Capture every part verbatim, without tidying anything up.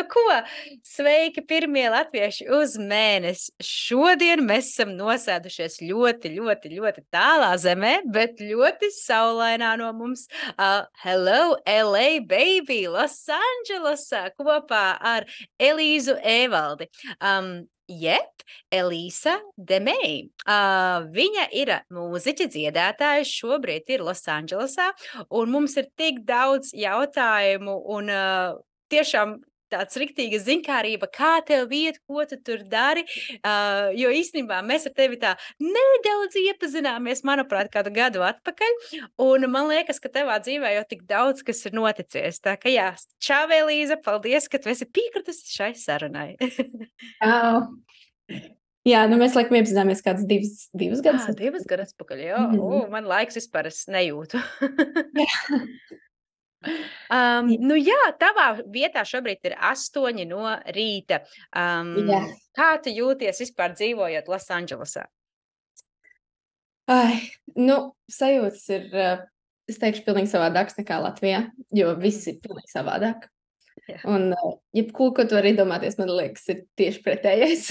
ko, sveiki pirmie latvieši uz mēnesi. Šodien mēs esam nosēdušies ļoti, ļoti, ļoti tālā zemē, bet ļoti saulainā no mums. Uh, hello, L A baby, Los Andželosā kopā ar Elīzu Evaldi. Um, Jep, Elīsa Demei. Uh, viņa ir mūziķa dziedātāja, šobrīd ir Losandželosā, un mums ir tik daudz jautājumu un uh, tiešām tāds riktīga ziņkārība, kā tev iet, ko tu tur dari, uh, jo īstenībā mēs ar tevi tā nedaudz iepazināmies, manuprāt, kādu gadu atpakaļ, un man liekas, ka tevā dzīvē jau tik daudz, kas ir noticies. Tā ka jā, čau, Elīza, paldies, ka tu esi piekritusi šai sarunai. Čau! Jā, nu mēs laikam iepazināmies kāds divas, divas gadus. Ah, divas gadus atpakaļ, jā. Mm -hmm. o, man laiks vispār es nejūtu. um, nu jā, tavā vietā šobrīd ir astoņi no rīta. Um, jā. Kā tu jūties vispār dzīvojot Losandželosā? Ai, nu, sajūtas ir, es teikšu, pilnīgi savādāks nekā Latvijā, jo viss ir pilnīgi savādāk. Jā. Un jebko, ko tu vari iedomāties, man liekas, ir tieši pretējais.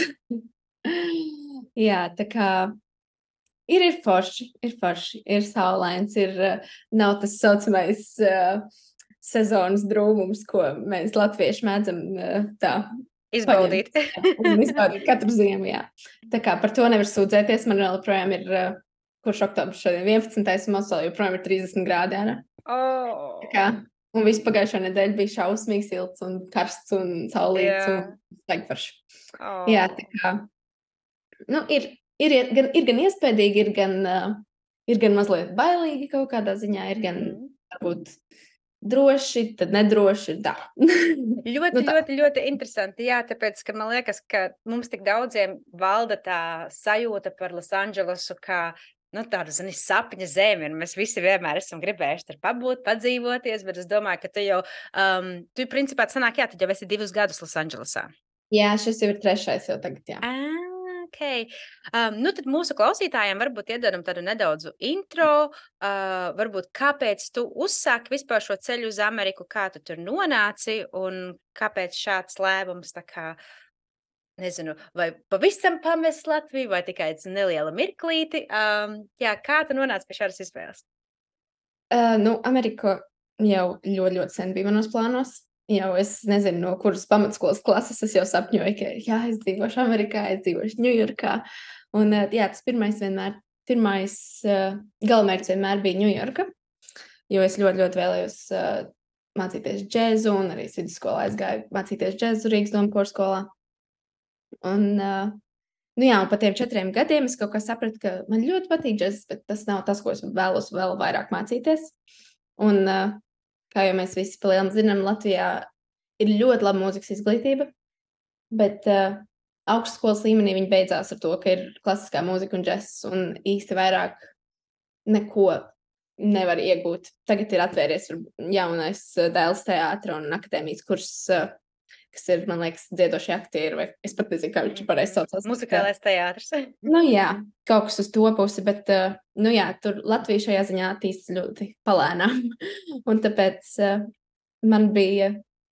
Jā, tā kā ir, ir forši, ir forši, ir saulains, ir, nav tas saucamais uh, sezonas drūmums, ko mēs latvieši mēdzam uh, tā izbaudīt. Un izbaudīt katru ziemu, jā. Tā kā par to nevar sūdzēties, man vēl joprojām ir, uh, kurš oktobrs šodien vienpadsmitais un mums vēl joprojām ir trīsdesmit grādi, jā, ne? Oh. Tā kā, un visu pagājušo nedēļu bija šausmīgi silts un karsts un saulīts yeah. un staigfarši. Oh. Jā, tā kā, nu, ir, ir, gan, ir gan iespējīgi, ir gan, uh, ir gan mazliet bailīgi kaut kādā ziņā, ir gan, mm. varbūt, droši, tad nedroši, tā. ļoti, nu, tā. ļoti, ļoti interesanti, jā, tāpēc, ka man liekas, ka mums tik daudziem valda tā sajūta par Losandželosu, kā nu, tāda, zini, sapņa zeme, un mēs visi vienmēr esam gribējuši tur pabūt, padzīvoties, bet es domāju, ka tu jau, um, tu principā sanāk, jā, tad jau esi divus gadus Losandželosā. Jā, šis jau ir trešais jau tagad, jā. Ah, ok. Um, nu, tad mūsu klausītājiem varbūt iedodam tādu nedaudzu intro, uh, varbūt kāpēc tu uzsāki vispār šo ceļu uz Ameriku, kā tu tur nonāci, un kāpēc šāds lēmums, tā kā, nezinu, vai pavisam pamest Latviju, vai tikai neliela mirklīti. Um, jā, kā tu nonāci pie šādas izvēles? Uh, nu, Amerika jau ļoti, ļoti sen bija manos plānos. Jau es nezinu, no kuras pamatskolas klases es jau sapņoju, ka jā, es dzīvošu Amerikā, es dzīvošu Ņujorkā. Un jā, tas pirmais vienmēr, pirmais uh, galamērķis vienmēr bija Ņujorka, jo es ļoti, ļoti vēlējos uh, mācīties džēzu, un arī vidusskolā aizgāju mācīties džēzu Rīgas Domu skolā. Un, uh, nu jā, un pa tiem četriem gadiem es kaut kā sapratu, ka man ļoti patīk džēzs, bet tas nav tas, ko es vēlos vēl vairāk mācīties. Un, uh, kā jau mēs visi pa lielam zinām, Latvijā ir ļoti laba mūzikas izglītība, bet uh, augstskolas līmenī viņi beidzās ar to, ka ir klasiskā mūzika un džess, un īsti vairāk neko nevar iegūt. Tagad ir atvēries jaunais Dēls teātra un akadēmijas kurs, uh, kas ir, man liekas, dziedošie aktieri, vai es pat nezinu, kā viņš pareizi saucās. Muzikālais teātrs. Nu jā, kaut kas uz to pusi, bet, uh, nu jā, tur Latvija šajā ziņā attīstas ļoti palēnām. Un tāpēc uh, man bija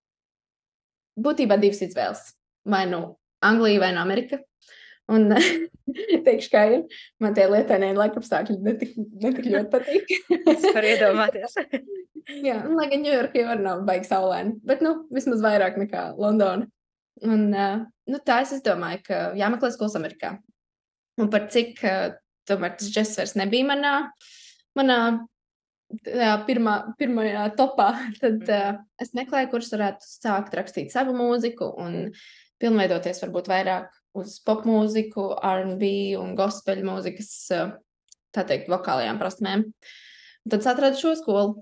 būtībā divas izvēles. Vai nu Anglija, vai nu Amerika. Un teikšu, kā ir, man tie lietainie laikapstākļi netik, netik ļoti patīk. Es varu iedomāties. Jā, un lai gan Ņujorka jau arī nav baigi saulaini, bet, nu, vismaz vairāk nekā Londona. Un, uh, nu, tā es domāju, ka jāmeklē skolas Amerikā. Un par cik, uh, tomēr tas džess vairs nebija manā, manā jā, pirmā, pirmajā topā, tad uh, es meklēju, kurus varētu sākt rakstīt savu mūziku un pilnveidoties varbūt vairāk uz popmūziku, R and B un gospeļu mūzikas, uh, tā teikt, vokālajām prasmēm. Un tad es atradu šo skolu.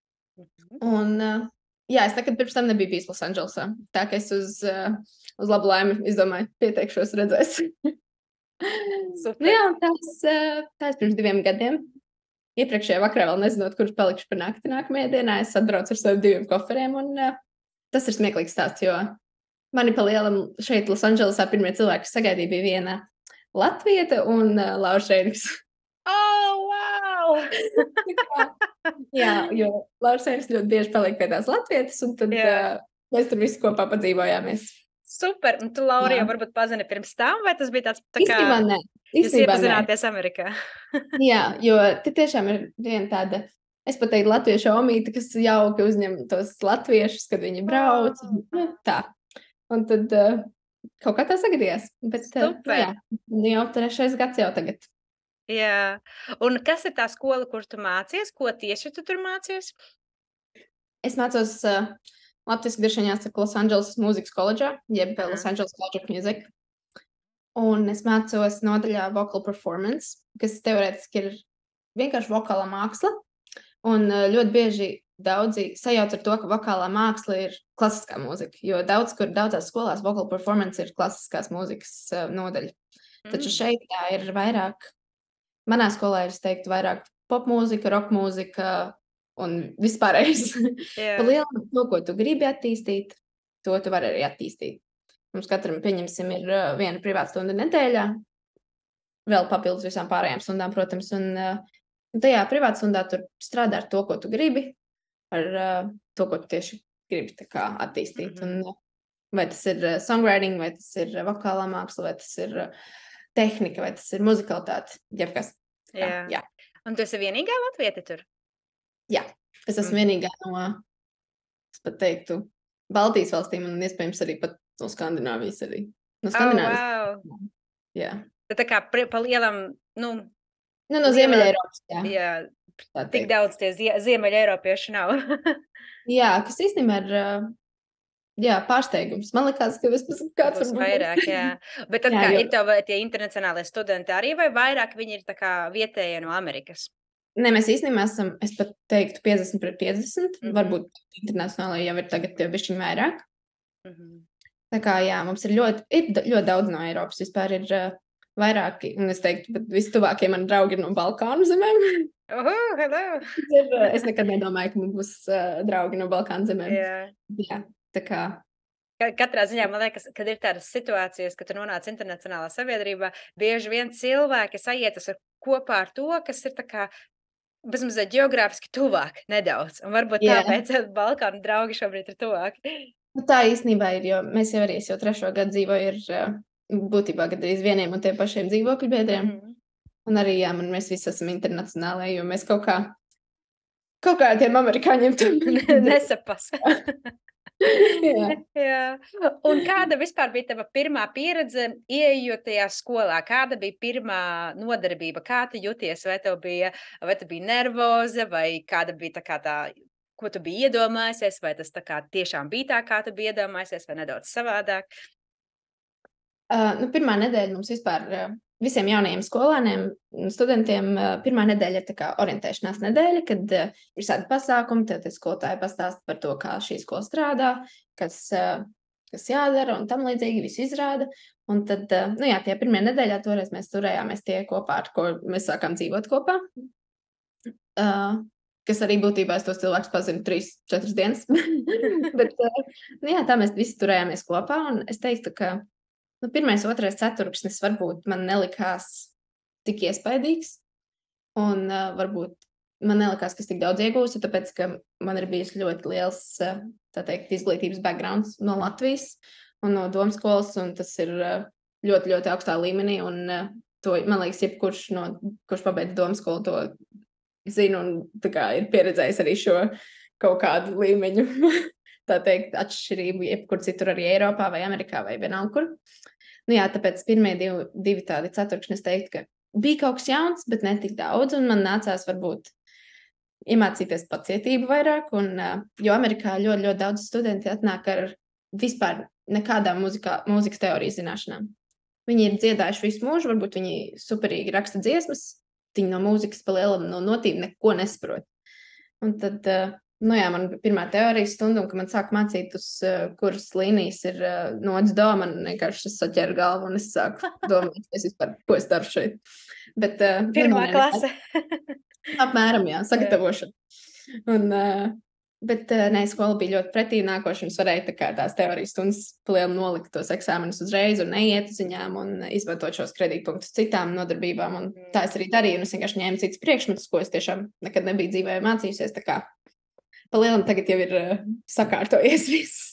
Un, uh, jā, es nekad pirms tam nebiju bijis Losandželosā. Tā, ka es uz, uh, uz labu laimi, izdomāju, pieteikšos, redzēs. Super. Nu jā, tās, uh, tās pirms diviem gadiem. Iepriekšējā vakarā vēl nezinot, kurš palikšu par nakti nākamajā dienā, es atbraucu ar saviem diviem koferiem, un uh, tas ir smieklīgs stāsts, jo mani pa lielam šeit Losandželosā pirmie cilvēki, kas sagaidīja, bija viena latvieta un uh, Laura Šēniks. Oh, wow! Jā, jo Laura Šēniks ļoti bieži paliek pie tās latvietas, un tad, yeah. uh, mēs tur visi kopā padzīvojāmies. Super, un tu, Laura, Jā. jau varbūt pazini pirms tam, vai tas bija tāds, tā kā, Īstenībā nē. jūs Īstenībā nē. iepazināties Amerikā? Jā, jo te tiešām ir viena tāda, es pat teiktu, latviešu omīte, kas jauki uzņem tos latviešus, kad viņi brauc, Oh. nu, tā. Un tad uh, kaut kā tā sagadījās. Bet, uh, nu, Super. jā, jau trešais gads jau tagad. Jā, un kas ir tā skola, kur tu mācies? Ko tieši tu tur mācies? Es mācos uh, latviski droši vien jāsaka Los Angeles mūzikas koledžā, jeb Aha. Los Angeles College of Music. Un es mācos nodaļā vocal performance, kas teorētiski ir vienkārši vokālā māksla. Un uh, ļoti bieži daudzi sajauc ar to, ka vokālā māksla ir klasiskā mūzika, jo daudz, kur daudzās skolās vocal performance ir klasiskās mūzikas uh, nodaļa. Mm. Taču šeit tā ir vairāk, manā skolā ir, es teiktu, vairāk popmūzika, rockmūzika un vispārējais. Jā. Pa lielam, to, ko tu gribi attīstīt, to tu vari arī attīstīt. Mums katram, pieņemsim, ir uh, viena privāta stunda nedēļā, vēl papildus visām pārējām stundām, protams, un uh, tajā privāta stundā tur strādā ar to, ko tu gribi, ar uh, to, ko tu tieši gribi tā kā attīstīt. Mhm. Un, uh, vai tas ir uh, songwriting, vai tas ir uh, vokālā māksla, vai tas ir uh, tehnika, vai tas ir muzikalitāte, jebkas. Tā, Jā. jā. Un tu esi vienīgā latviete tur? Jā, es esmu Mm. vienīgā no, es pat teiktu, Baltijas valstīm un iespējams arī pat no Skandināvijas arī. No Oh, Skandināvijas, wow. jā. Tad tā kā pri- pa lielam, nu, Nu, no Lielā- Ziemeļa Eiropas, jā. jā, tā tik teikt. daudz tie zie ziemeļa eiropieši nav. Jā, kas īstenībā ir, uh, jā, pārsteigums. Man likās, ka vismaz kāds Būs varbūt vairāk, jā. Bet tad Jā, kā, jo- ir tev vai tie internacionālie studenti arī, vai vairāk viņi ir tā kā vietējie no Amerikas? Nē, mēs īstenībā esam, es pat teiktu, piecdesmit pret piecdesmit. Mhm. Varbūt internacionālajie jau ir tagad jau bišķiņ vairāk. Mhm. Tā kā, jā, mums ir ļoti, ir da- ļoti daudz no Eiropas. Vispār ir uh, vairāki, un es teiktu, pat vistuvākie mani draugi ir no Balkānu zemēm. Oho, hello! ir, uh, es nekad nedomāju, ka man būs uh, draugi no Balkānu zemēm. Jā. Jā, tā kā, Ka- Katrā ziņā, man liekas, kad ir tādas situācijas, ka tu nonāc internacionālā sabiedrībā, bieži vien cilvēki sajietas ar kopā ar to, kas ir tā kā bezmazliet ģeogrāfiski tuvāk nedaudz. Un varbūt Jā. tāpēc Balkānu draugi šobrīd ir tuvāk. nu, tā īstenībā ir, jo mēs jau arī, es jau trešo gadu dzīvoju ar uh, būtībā gadījis vieniem un tiem pašiem dzīvokļu biedriem. Mhm. Un arī, jā, man, mēs visi esam internacionālai, jo mēs kaut kā, kaut kā ar tiem amerikāņiem tur Nesapas. jā. Jā. Un kāda vispār bija tava pirmā pieredze, ieejot tajā skolā? Kāda bija pirmā nodarbība? Kā tu jūties? Vai tev bija, vai tu biji nervoza, vai kāda bija tā kā tā, ko tu biji iedomājusies, vai tas tā kā tiešām bija tā, kā tu biji iedomājusies, vai nedaudz savādāk? Uh, nu, pirmā nedēļa mums vispār uh, visiem jaunajiem skolāniem un studentiem uh, pirmā nedēļa ir tā kā orientēšanās nedēļa, kad uh, ir visādi pasākumi, tad skolotāji pastāsta par to, kā šī skola strādā, kas, uh, kas jādara un tam līdzīgi visu izrāda. Un tad, uh, nu jā, tie pirmie nedēļā toreiz mēs turējāmies tie kopā, ar ko mēs sākām dzīvot kopā. Uh, kas arī būtībā es tos cilvēkus pazinu trīs, četras dienas. Bet, uh, nu jā, tā mēs visi turējāmies kopā un es teiktu, ka Nu, pirmais, otrais ceturksnis varbūt man nelikās tik iespaidīgs, un uh, varbūt man nelikās, ka es tik daudz iegūstu, tāpēc, ka man ir bijis ļoti liels, uh, tā teikt, izglītības backgrounds no Latvijas un no domskolas, un tas ir uh, ļoti, ļoti augstā līmenī, un uh, to, man liekas, jebkurš, no, kurš pabeidz domskolu, to zina, un tā kā ir pieredzējis arī šo kaut kādu līmeņu, tā teikt, atšķirību, jebkur citur arī Eiropā vai Amerikā vai vienalga kur. Nu jā, tāpēc pirmie divi, divi tādi ceturkšņi es teiktu, ka bija kaut kas jauns, bet ne tik daudz, un man nācās varbūt iemācīties pacietību vairāk, un, uh, jo Amerikā ļoti, ļoti daudz studenti atnāk ar vispār nekādām muzikā, mūzikas teorijas zināšanām. Viņi ir dziedājuši visu mūžu, varbūt viņi superīgi raksta dziesmas, viņi no mūzikas pa lielam no notīm neko nesaprot. Un tad, uh, nu jā, man pirmā teorijas stunda, un kad man sāk mācīt, uz uh, kuras līnijas ir uh, nots do, man vienkārši saķēra galvu, un es sāku domāt, es vispār, ko es daru šeit. Bet, uh, Pirmā nedomāju, klase. Apmēram, jā, sagatavošana. Un, uh, bet, uh, nē, skola bija ļoti pretī nākoša, un es varēju tā kā tās teorijas stundas palielam nolikt tos eksāmenus uzreiz un neiet uz viņām un izmantot šos kredītpunktus citām nodarbībām. Un tā es arī darīju, un es vienkārši ņēmu citus priekšmetus, ko es tiešām nekad nebiju dzīvē mācījusies. Tā kā palielam tagad jau ir uh, sakārtojies viss.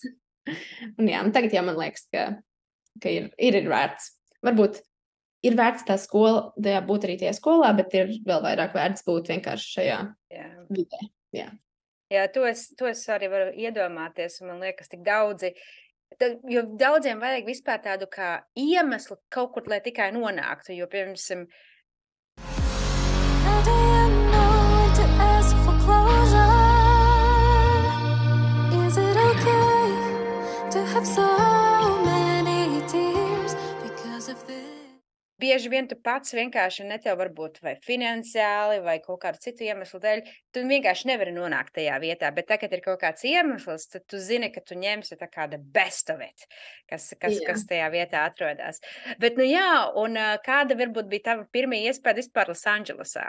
Un jā, un tagad jau man liekas, ka, ka ir, ir, ir vērts. Varbūt ir vērts tā skola, tajā būt arī tajā skolā, bet ir vēl vairāk vērts būt vienkārši šajā Jā. vidē. Jā, Jā, to es, to es arī varu iedomāties, un man liekas, tik daudzi, tad, jo daudziem vajag vispār tādu kā iemeslu kaut kur, lai tikai nonāktu, jo, piemēram, How do you know when to ask for closure? Is it okay to have so many tears because of this? bieži vien tu pats vienkārši ne tev varbūt vai finansiāli vai kaut kādu citu iemeslu dēļ, tu vienkārši nevari nonākt tajā vietā, bet tagad ir kaut kāds iemesls, tad tu zini, ka tu ņemsi tā kā the best of it, kas, kas, Jā. kas tajā vietā atrodas. Bet, nu jā, un ā, kāda varbūt bija tava pirmā iespēja vispār Losandželosā?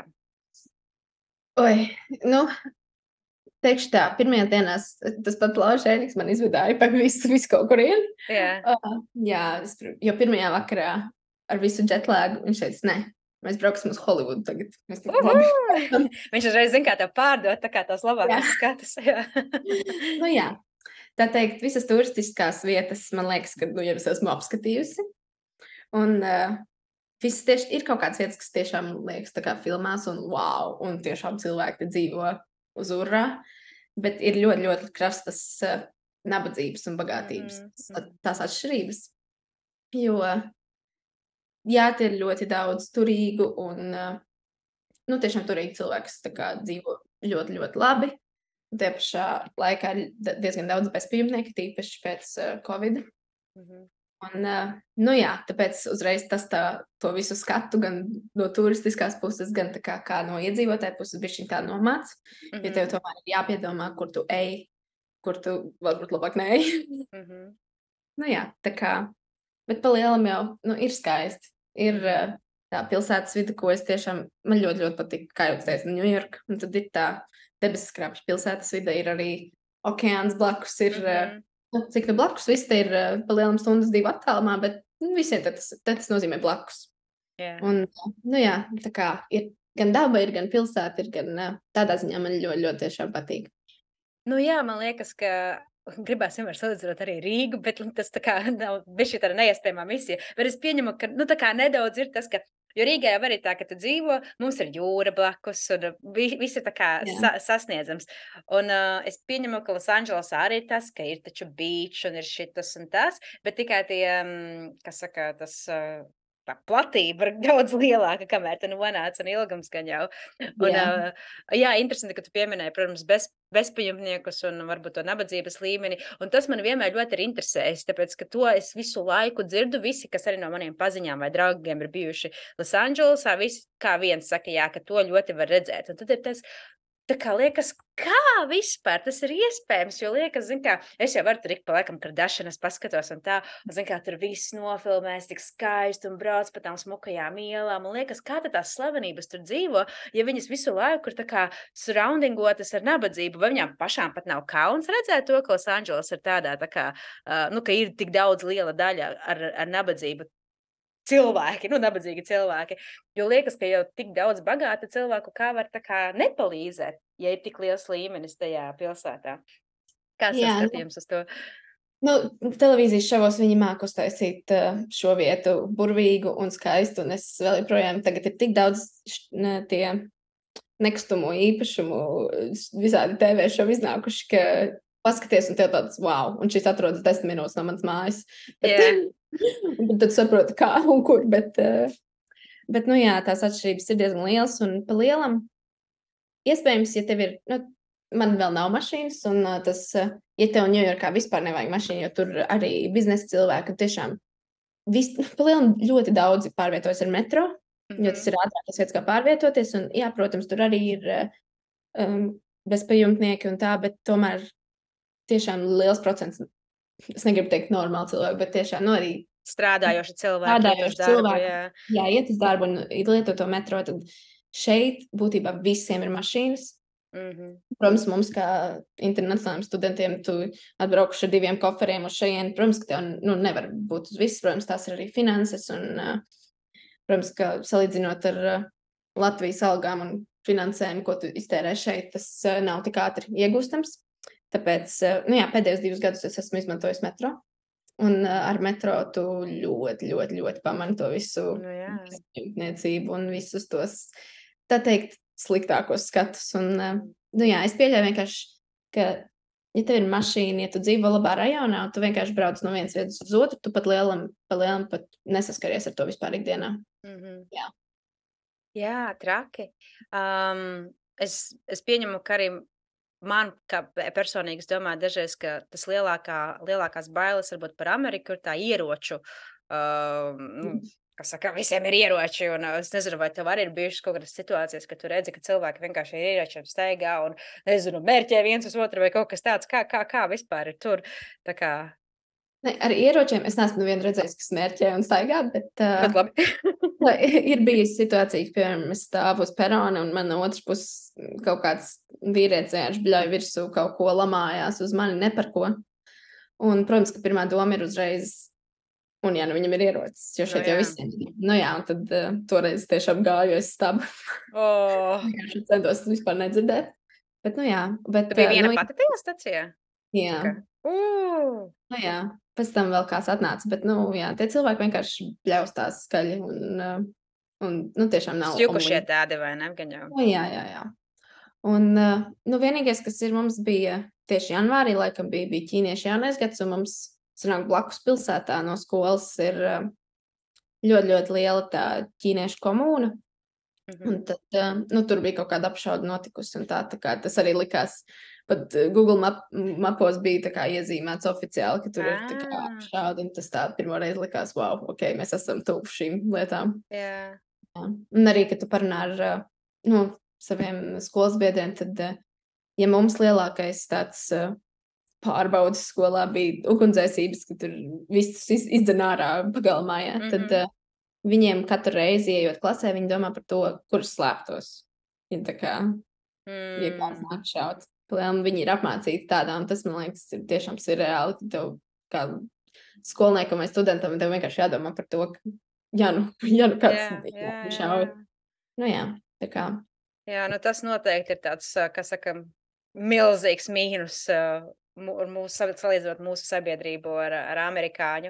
Oi, nu, teikšu tā, pirmajā dienās tas pat Laušēniks man izvedāja pa visu, visu kaut kurien. Jā, Uh, jā, es, pr- jo pirmajā vakarā ar visu jetlēgu viņš teica, nē, mēs brauksim uz Holivudu tagad. Mēs tā, labi. Uhu! Viņš uzreiz zina, kā tev pārdot, tā kā tās labākās Jā. skatus. Jā. Nu jā, tā teikt, visas turistiskās vietas, man liekas, ka nu, jau es esmu apskatījusi. Un uh, visas tieši ir kaut kādas vietas, kas tiešām liekas tā kā filmās un wow, un tiešām cilvēki te dzīvo uz urā. Bet ir ļoti, ļoti krastas uh, nabadzības un bagātības Mhm, mm. tās atšķirības. Jo, jā, te ir ļoti daudz turīgu un, uh, nu, tiešām turīgi cilvēki, kas tā kā dzīvo ļoti, ļoti labi. Un tie pašā laikā ir da- diezgan daudz bezpajumtnieku, tīpaši pēc uh, Covid. Mhm. Un, uh, nu jā, tāpēc uzreiz tas tā, to visu skatu gan no turistiskās puses, gan tā kā, kā no iedzīvotāja puses bišķiņ tā nomāc. Jo Mhm. tev tomēr ir jāpiedomā, kur tu ej, kur tu varbūt labāk neej. Mhm. Nu jā, tā kā, bet pa lielam jau, nu, ir skaisti. Ir uh, tā pilsētas vide, ko es tiešām, man ļoti, ļoti patīk, kā jau teicu, Ņujorka. Un tad ir tā debesis skrapja pilsētas vide, ir arī okeāns blakus, ir, uh, Mhm. nu, cik nu blakus, viss te ir uh, pa lielam stundas divu attālumā, bet nu, visiem te tas, te tas nozīmē blakus. Jā. Un, nu jā, tā kā ir gan daba, ir gan pilsēta, ir gan uh, tādā ziņā man ļoti, ļoti tiešām patīk. Nu jā, man liekas, ka gribās vienmēr salīdzināt arī Rīgu, bet tas tā kā nav bišķi tāda neiespējamā misija. Bet es pieņemu, ka, nu, tā kā nedaudz ir tas, ka, jo Rīgā jau arī tā, ka tu dzīvo, mums ir jūra blakus, un vi- viss ir tā kā Jā. sa sasniedzams. Un uh, es pieņemu, ka Losandželosā arī ir tas, ka ir taču beach un ir šitas un tas, bet tikai tie, um, kas saka, tas... Uh, tā platība ir daudz lielāka, kamēr tu nonāc, un ilgums gan jau. Un, Jā. uh, jā, interesanti, ka tu pieminēji, protams, bez, bezpajumtniekus un varbūt to nabadzības līmeni, un tas man vienmēr ļoti ir interesējis, tāpēc, ka to es visu laiku dzirdu, visi, kas arī no maniem paziņām vai draugiem ir bijuši Losandželosā, visi kā viens saka, jā, ka to ļoti var redzēt, un tad ir tas, tā kā liekas, kā vispār tas ir iespējams, jo liekas, zin kā, es jau varu tur ik pa laikam Kardashianas paskatos un tā, un zin kā, tur viss nofilmēs tik skaisti un brauc pa tām smukajām ielām, un liekas, kā tad tās slavenības tur dzīvo, ja viņas visu laiku ir tā kā surroundingotas ar nabadzību, vai viņām pašām pat nav kauns redzēt to, ka Losandželos ir tādā, tā kā, uh, nu, ka ir tik daudz liela daļa ar, ar nabadzību cilvēki, nu, nabadzīgi cilvēki. Jo liekas, ka jau tik daudz bagāta cilvēku, kā var tā kā nepalīdzēt, ja ir tik liels līmenis tajā pilsētā. Kāds ir Jā, nu- skatījums uz to? Nu, televīzijas šovos viņi māk uztaisīt uh, šo vietu burvīgu un skaistu, un es vēl joprojām tagad ir tik daudz š- ne, tie nekustamo īpašumu, s- visādi T V šovi iznākuši, ka paskaties, un tev tāds, wow, un šis atrodas desmit minūtes no manas mājas. Bet, Jā. un tad saproti, kā un kur, bet, uh, bet, nu jā, tās atšķirības ir diezgan lielas, un pa lielam, iespējams, ja tev ir, nu, man vēl nav mašīnas, un uh, tas, uh, ja tev Ņujorkā vispār nevajag mašīnu, jo tur arī biznesa cilvēki un tiešām vis, pa lielam ļoti daudzi pārvietojas ar metro, jo tas ir ātrākais veids, kā pārvietoties, un jā, protams, tur arī ir uh, um, bezpajumtnieki un tā, bet tomēr tiešām liels procents, es negribu teikt normāli cilvēki, bet tiešām, nu, arī Strādājoši cilvēki, iet uz strādājoši darbu, cilvēki, jā. jā, iet uz darbu un lieto to metro, tad šeit būtībā visiem ir mašīnas. Mhm. Protams, mums kā internacionāliem studentiem, tu atbraukuši ar diviem koferiem uz šejien, protams, ka tev nu, nevar būt uz viss, protams, tās ir arī finanses un, uh, protams, ka salīdzinot ar uh, Latvijas algām un finansēm, ko tu iztērē šeit, tas uh, nav tik ātri iegūstams. Tāpēc, uh, nu jā, pēdējos divus gadus es esmu izmantojis metro. Un uh, ar metro tu ļoti, ļoti, ļoti pamani to visu Nu, jā. piesardzību un visus tos, tā teikt, sliktākos skatus. Un, uh, nu jā, es pieļauju vienkārši, ka, ja tev ir mašīna, ja tu dzīvo labā rajonā, un tu vienkārši brauc no vienas vietas uz otru, tu pat lielam, pa lielam pat nesaskaries ar to vispār ikdienā. Mhm. Jā. Jā, traki. Um, es, es pieņemu, ka arī man, kā pe- personīgi, es domāju dažreiz, ka tas lielākā, lielākās bailes varbūt par Ameriku ir tā ieroču. Um, nu, kas saka, visiem ir ieroči, un uh, es nezinu, vai tev arī ir bijušas kaut kādas situācijas, ka tu redzi, ka cilvēki vienkārši ir ieročiem staigā un, nezinu, mērķē viens uz otru vai kaut kas tāds, kā, kā, kā vispār ir tur. Tā kā, Ne, ar ieročiem es neesmu nevienu redzējis, kas mērķē un staigā, bet, uh, bet labi. lai ir bijusi situācija, ka, piemēram, es stāvu uz perona un man no otras puses kaut kāds vīrietis vienkārši bļauj virsū kaut ko lamājās uz mani ne par ko. Un, protams, ka pirmā doma ir uzreiz, un jā, nu viņam ir ierocis, jo Nu šeit jau jā. visiem ir. Nu jā, un tad uh, toreiz tiešām gāju aiz stabu. Oh, Vienkārši centos vispār nedzirdēt. Bet, nu jā. Bet, tu biji uh, viena nu, pati tajā stacijā? jā. Ka- Uh, Nu jā, pēc tam vēl kāds atnāca, bet, nu, jā, tie cilvēki vienkārši bļaustās skaļi un, uh, un nu, tiešām nav Šķukušie omuli. tādi, vai ne? Gan jau. Nu, jā, jā, jā. Un, uh, nu, vienīgais, kas ir, mums bija tieši janvārī, laikam bija, bija ķīniešu jaunais gads, un mums, sanāk, blakus pilsētā no skolas ir uh, ļoti, ļoti liela tā ķīniešu komūna, Mhm. un tad, uh, nu, tur bija kaut kāda apšauda notikusi, un tā, tā kā tas arī likās, pat uh, Google map, mapos bija tā kā iezīmēts oficiāli, ka tur ir tā kā Ah. apšauda, un tas tā pirmo reizi likās, wow, ok, mēs esam tuvu šīm lietām. Jā. Jā. Un arī, kad tu parunā ar uh, nu, saviem skolas biedriem, tad, uh, ja mums lielākais tāds uh, pārbaudas skolā bija ugunsdzēsības, ka tur viss iz- izdzen ārā pagalmā, jā, tad Mhm. uh, viņiem katru reizi, ejot klasē, viņi domā par to, kur slēptos. Ja tā kā, ja kāds Mm. nāk šaut. Plēm, viņi ir apmācīti tādā, un tas, man liekas, ir tiešām surreāli, ka tev kā skolniekam vai studentam tev vienkārši jādomā par to, ka, ja nu, ja nu kāds Jā, jā, jā, šauj. jā. Nu jā, tā kā, Jā, nu tas noteikti ir tāds, ā, kā saka, milzīgs mīnus, ā, mu- ar mūsu, sa- salīdzinot mūsu sabiedrību ar, ar amerikāņu.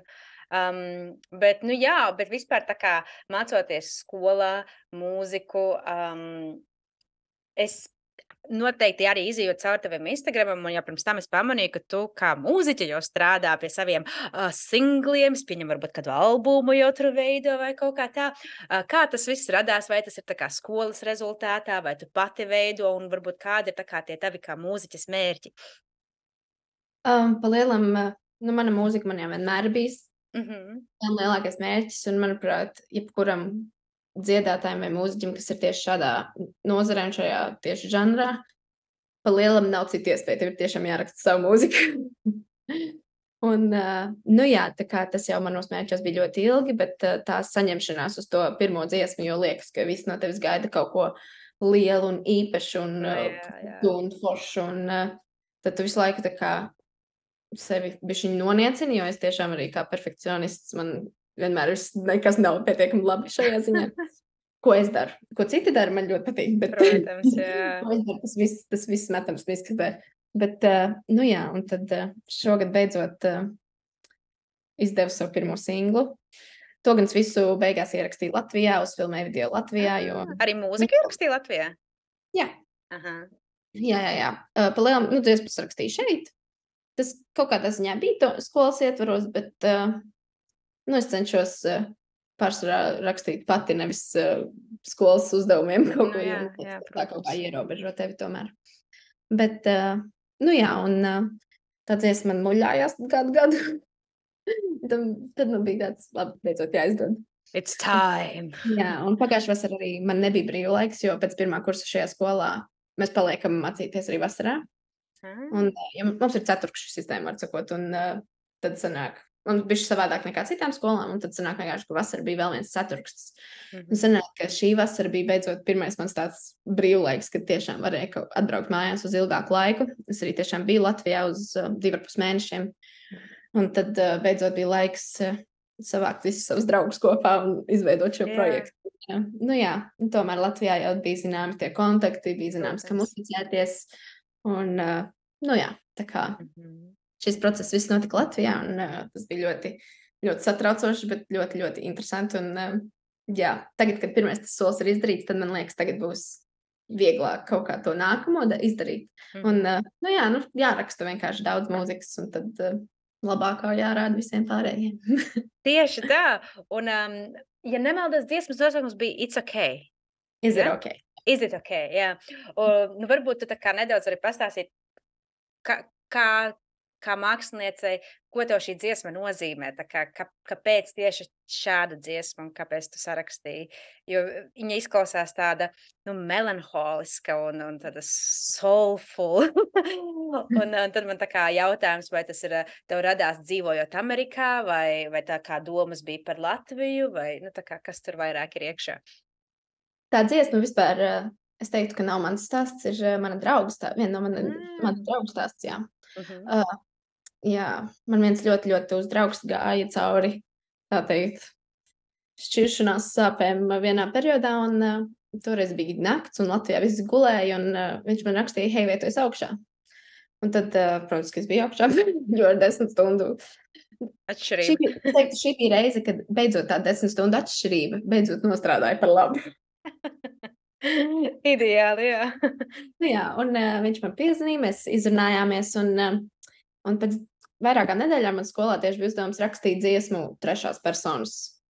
Um, bet, nu jā, bet vispār tā kā mācoties skolā mūziku, um, es noteikti arī izejot caur taviem Instagramam, un jau pirms tam es pamanīju, ka tu kā mūziķa jau strādā pie saviem uh, singliem, es pieņemu, varbūt kādu albumu jau tur veido vai kaut kā tā. Uh, kā tas viss radās, vai tas ir tā kā skolas rezultātā, vai tu pati veido, un varbūt kādi ir tā kā tie tavi kā mūziķas mērķi? um, pa lielam, uh, nu, mana mūzika man jau vienmēr ir bijis Mhm. man lielākais mērķis, un, manuprāt, jebkuram dziedātājam vai mūziķim, kas ir tieši šādā nozarē un šajā tieši žanrā, pa lielam nav citu iespēju, tev ir tiešām jāraksta savu mūziku. Un, uh, nu jā, tā kā tas jau manos mērķos bija ļoti ilgi, bet uh, tā saņemšanās uz to pirmo dziesmu, jo liekas, ka viss no tevis gaida kaut ko lielu un īpašu un, Nu, uh, jā, jā. un foršu, un uh, tad tu visu laiku tā kā sevi bišķiņ noniecini, jo es tiešām arī kā perfekcionists, man vienmēr viss nekas nav pietiekami labi šajā ziņā. Ko es daru? Ko citi dara, man ļoti patīk, bet Protams, jā. ko es daru, tas viss, tas viss metams miskatē. Bet, uh, nu jā, un tad uh, šogad beidzot uh, izdevu savu pirmo singlu. To gan es visu beigās ierakstīju Latvijā, uzfilmēju video Latvijā, jo... Arī mūziku ierakstīja Latvijā? Jā, Aha. jā, jā, jā. Uh, pa lielam, nu, dziesmas rakstīju šeit. Tas kaut kādā ziņā bija to skolas ietvaros, bet uh, nu, es cenšos uh, pārsvarā rakstīt pati, nevis uh, skolas uzdevumiem kaut Nu ko, jā, jo tas jā, tā kaut kā protams. ierobežo tevi tomēr. Bet, uh, nu jā, un uh, tā dziesma man muļājās kādu gadu. tad, tad man bija tāds, labi, beidzot jāizdod. It's time. Jā, un pagājušajā vasarā arī man nebija brīvlaiks, jo pēc pirmā kursa šajā skolā mēs paliekam mācīties arī vasarā. Ah. Un, ja mums ir ceturkšķu sistēma, var sakot, un uh, tad sanāk, un bišķi savādāk nekā citām skolām, un tad sanāk vienkārši, ka vasara bija vēl viens ceturkšķis. Un Mhm. sanāk, ka šī vasara bija beidzot pirmais mans tāds brīvlaiks, kad tiešām varēja kaut atbraukt mājās uz ilgāku laiku. Es arī tiešām biju Latvijā uz uh, divi ar pus mēnešiem. Un tad uh, beidzot bija laiks uh, savākt visus savus draugus kopā un izveidot šo Jā. projektu. Jā. Nu jā, un tomēr Latvijā jau bija zināmi tie kontakti, bija zināms, kam Protams. uzticēties. Un, uh, nu jā, tā kā Mhm. šis process viss notika Latvijā, un uh, tas bija ļoti, ļoti satraucoši, bet ļoti, ļoti interesanti. Un, uh, jā, tagad, kad pirmais tas solis ir izdarīts, tad man liekas, tagad būs vieglāk kaut kā to nākamo da- izdarīt. Un, Mhm. uh, nu jā, nu, jāraksta vienkārši daudz mūzikas, un tad uh, labākā jārāda visiem pārējiem. Tieši tā. Un, um, ja nemaldos, dziesmas nosaukums bija It's okay. Is it Ja? okay? Is it okay? Jā. Un, nu, varbūt tu tā kā nedaudz arī pastāstīt, kā, kā, kā māksliniecei, ko tev šī dziesma nozīmē? Tā kā, kā, kāpēc tieši šāda dziesma un kāpēc tu sarakstīji? Jo viņa izklausās tāda nu, melanholiska un, un tāda soulful. un, un tad man tā kā jautājums, vai tas ir eh, tev radās dzīvojot Amerikā, vai, vai tā kā domas bija par Latviju, vai nu, tā kā, kas tur vairāk ir iekšā? Tā dziesma vispār, uh, es teiktu, ka nav mans stāsts, ir uh, mana drauga stāsts, viena no mana, Mm. mana drauga stāsts, jā. Mhm. Uh, jā, man viens ļoti, ļoti tuvs draugs gāja cauri, tā teikt, šķiršanās sāpēm vienā periodā, un uh, toreiz bija nakts, un Latvijā viss gulēja, un uh, viņš man rakstīja, hei, vai tu esi augšā? Un tad, uh, protams, ka es biju augšā, jo ar desmit stundu. Šī Atšķirība. bija, es teiktu, šī bija reize, kad beidzot tā desmit stundu atšķirība beidzot nostrādāja par labu. Ideāli, jā. Nu jā, un uh, viņš man piezvanīja, mēs izrunājāmies, un, uh, un pēc vairākām nedēļām man skolā tieši bija uzdevums rakstīt dziesmu trešās personas,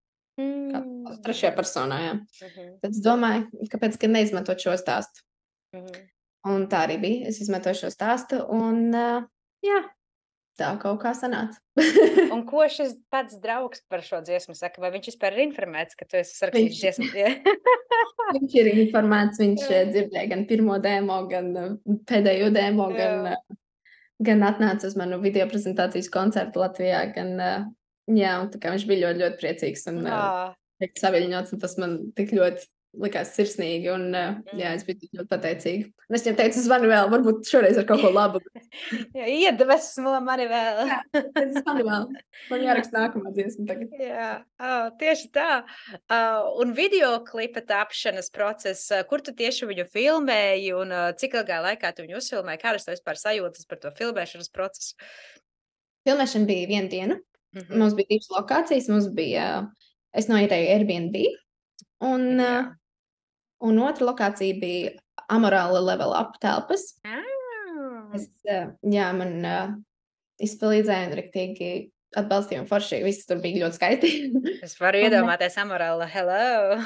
kā Mm. trešajā personā, jā. Mhm, Tad es domāju, kāpēc gan neizmantot šo stāstu. mhm. Un tā arī bija, es izmantoju šo stāstu, un uh, jā, tā kaut kā sanāca. Un ko šis pats draugs par šo dziesmu saka? Vai viņš vispār ir informēts, ka tu esi sarakstījis Viņš- dziesmu? Jā. Viņš ir informēts, viņš Jā. uh, dzirdēja gan pirmo demo, gan uh, pēdējo demo, gan, Jā. uh, gan atnāca uz manu video prezentācijas koncertu Latvijā, gan, uh, jā, un tā kā viņš bija ļoti, ļoti priecīgs un uh, Ā, teikt, saviļņots, un tas man tik ļoti likās sirsnīgi, un uh, jā, es biju tik ļoti pateicīga. Un es viņam teicu, zvanu vēl, varbūt šoreiz ar kaut ko labu. jā, iedvesmo mani vēl. Jā, es zvanu vēl. Man jāraksta nākamā dziesma tagad. Jā, oh, tieši tā. Uh, un video klipa tapšanas process, uh, kur tu tieši viņu filmēji un uh, cik ilgā laikā tu viņu uzfilmēji? Kādas tev vispār sajūtas par to filmēšanas procesu? Filmēšana bija viena diena. Mhm. Mums bija divas lokācijas. Mums bija, es noietēju Airbnb, un, Jā. uh, un otra lokācija bija Amorāla level up telpas. Ah. Es, uh, jā, man uh, izpalīdzēja un riktīgi atbalstīja un forši. Viss tur bija ļoti skaisti. Es varu Un, iedomāties Amorāla, hello!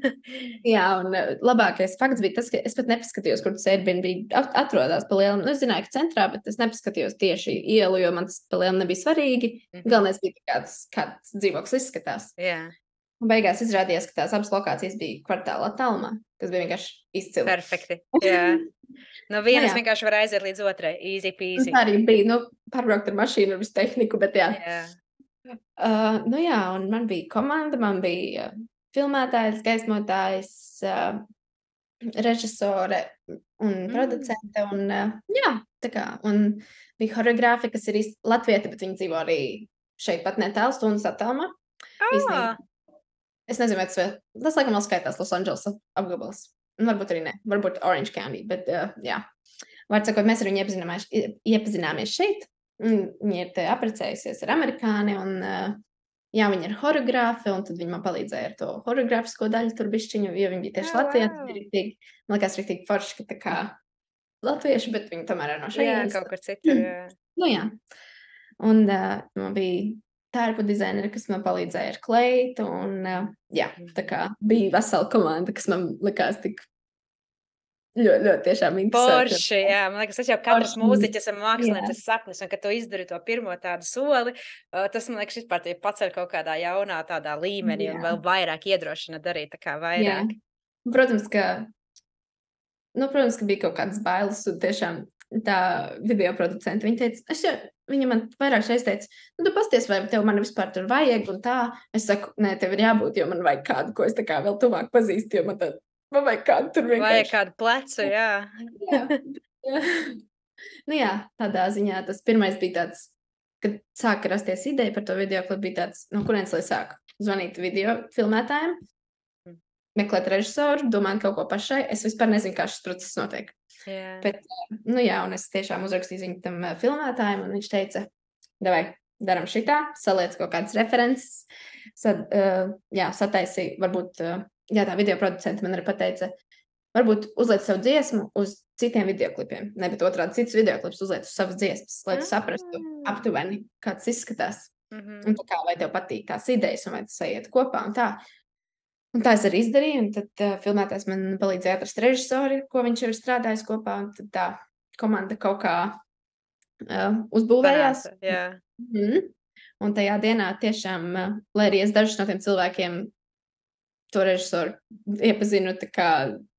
Jā, un uh, labākais fakts bija tas, ka es pat nepaskatījos, kur tas Airbnb at- atrodas pa lielam. Nu, es zināju, ka centrā, bet es nepaskatījos tieši ielu, jo man tas pa lielam nebija svarīgi. Mhm. Galvenais bija, kāds, kāds dzīvoklis izskatās. Jā, Un beigās izrādījās, ka tās abas lokācijas bija kvartāla attālumā, kas bija vienkārši izcili. perfekti. Jā. No vienas jā. vienkārši var aiziet līdz otrai. Easy Un peasy. tā arī bija, nu, pārbraukt ar mašīnu ar visu tehniku, bet jā. Jā. Uh, nu jā, un man bija komanda, man bija uh, filmētājs, gaismotājs, uh, režisore un Mm. producente, un uh, jā, tā kā, un bija horeogrāfi, kas ir īsti latvieti, bet viņi dzīvo arī šeit pat netālu stundas attālumā. Īstenībā. Ah, Es nezinu, vai tas vēl, tas laikam vēl skaitās Los Angeles apgabals. Un varbūt arī ne, varbūt Orange County, bet uh, jā. Var sakot, mēs ar viņu iepazināmies, iepazināmies šeit. Un viņa ir te apprecējusies ar amerikāni, un uh, jā, viņa ir horeogrāfe, un tad viņa man palīdzēja ar to horeogrāfisko daļu tur bišķiņu, jo viņa bija tieši Oh, Latvijā. wow. Tas bija riktīgi, man liekas, riktīgi forši, ka tā kā latvieši, bet viņi tomēr ir no jā, šejienes. kaut kur citur. Jā. Nu jā. Un uh, man bija tērpu dizaineri, kas man palīdzēja ar kleitu, un uh, jā, tā kā bija vesela komanda, kas man likās tik ļoti, ļoti tiešām interesanti. Porši, jā, man liekas, tas jau katrs Forši. mūziķis un mākslinieks sapnis, un kad tu izdari to pirmo tādu soli, uh, tas, man liekas, vispār tie paceļ kaut kādā jaunā tādā līmenī un Jā. vēl vairāk iedrošina darīt tā kā vairāk. Jā. Protams, ka, nu, protams, ka bija kaut kādas bailes, un tiešām tā video producenta, viņa teica, es jau, viņa man vairāk šeit teica, nu, tu pasties, vai tev man vispār tur vajag, un tā, es saku, nē, tev ir jābūt, jo man vajag kādu, ko es tā kā vēl tuvāk pazīstu, jo man tā, man vajag kādu tur Vajag vienkārši. kādu plecu, jā. Jā. Jā. Nu jā, tādā ziņā tas pirmais bija tāds, kad sāka rasties ideja par to video, kad bija tāds, no kurienes lai sāku zvanīt video filmētājiem, Mm. meklēt režisoru, domāt kaut ko pašai. Es vispār nezinu, kā šis process notiek. Jā. Bet, nu jā, un es tiešām uzrakstīju ziņu tam uh, filmētājiem, un viņš teica, davai, daram šitā, saliec kaut kādas references, sad, uh, jā, sataisīju, varbūt, uh, jā, tā video producenta man arī pateica, varbūt uzliec savu dziesmu uz citiem videoklipiem, ne, bet otrādi cits videoklips uzliec uz savas dziesmas, lai tu saprastu aptuveni, kā tas izskatās. Mhm. Un tā kā, vai tev patīk tās idejas, un vai tas aiziet kopā, un tā. Un tā es arī izdarīju, un tad uh, filmētājs man palīdzēja atrast režisori, ko viņš jau ir strādājis kopā, un tad tā komanda kaut kā uh, uzbūvējās. Panāca, jā. Mhm. Un tajā dienā tiešām, uh, lai arī es dažus no tiem cilvēkiem to režisoru iepazinu tā kā,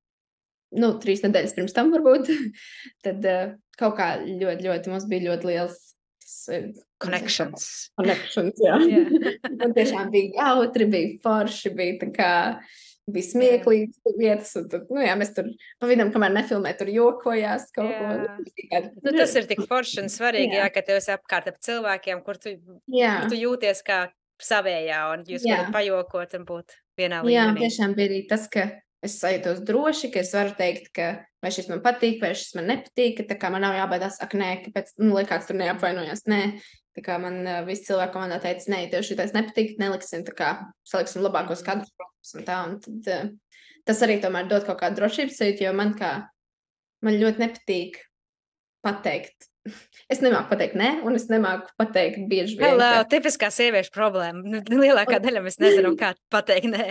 nu, trīs nedēļas pirms tam varbūt, tad uh, kaut kā ļoti, ļoti mums bija ļoti liels tas, uh, Connections. Connections, jā. Jā. Un tiešām bija jautri, bija forši, bija tā kā, bija smieklīgas vietas, un tad, nu jā, mēs tur pa vidam, kamēr nefilmē, tur jokojās kaut Jā. ko. Tikai, Nu, tas ir tik forši un svarīgi, jā, Jā. ka tev esi apkārt ap cilvēkiem, kur tu, jā, kur tu jūties kā savējā, un jūs Jā. varat pajokot un būt vienā jā, līmenī. tiešām bija arī tas, ka es sajūtos droši, ka es varu teikt, ka vai šis man patīk, vai šis man nepatīk, ka tā kā man nav jābaidās, ak, nē, kāpēc, nu, lai kāds tur neapvainojās, nē. Tā kā man uh, visi cilvēki komandā teica, nē, tev šitais nepatīk, neliksim, tā kā saliksim labākos kadrus, protams, un tā, un tad uh, tas arī tomēr dod kaut kādu drošības sajūtu, jo man kā, man ļoti nepatīk pateikt. Es nemāku pateikt nē, un es nemāku pateikt bieži vien, Hello, ka, tipiskā sieviešu problēma. Nu, lielākā daļa mēs nezinām, kā pateikt nē.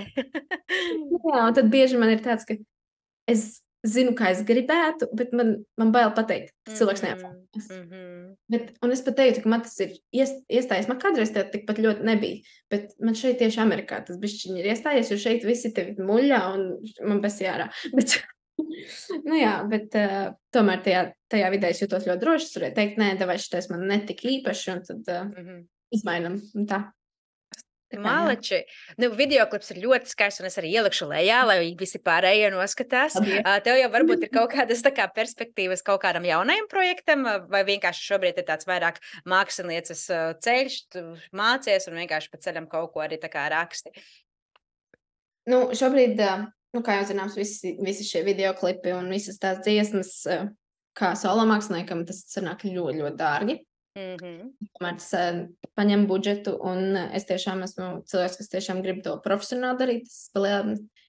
jā, un tad bieži man ir tāds, ka es zinu, kā es gribētu, bet man, man bail pateikt, tas cilvēks neapvainojas. Mhm. Bet, un es pat teiktu, ka man tas ir ies, iestājies. Man kādreiz tā tikpat ļoti nebija. Bet man šeit tieši Amerikā tas bišķiņi ir iestājies, jo šeit visi tevi muļā un man bez jārā. Bet, nu jā, bet uh, tomēr tajā, tajā vidē es jūtos ļoti droši. Es varēju teikt, nē, davai šitais man netika īpaši, un tad uh, Mhm. izmainam. Un tā. Tā kā, jā. Maleči. Nu, videoklips ir ļoti skaists, un es arī ielikšu lejā, lai visi pārējie noskatās. Paldies. Ā, Tev jau varbūt ir kaut kādas tā kā perspektīvas kaut kādam jaunajam projektam, vai vienkārši šobrīd ir tāds vairāk mākslinieces ā, ceļš, tu mācies un vienkārši pa ceļam kaut ko arī tā kā raksti. Nu, šobrīd, uh, nu, kā jau zināms, visi, visi šie videoklipi un visas tās dziesmas, uh, kā solo māksliniekam, tas sanāk ļoti, ļoti dārgi. Mhm. Tomēr tas uh, paņem budžetu, un uh, es tiešām esmu cilvēks, kas tiešām grib to profesionāli darīt. Tas palielina.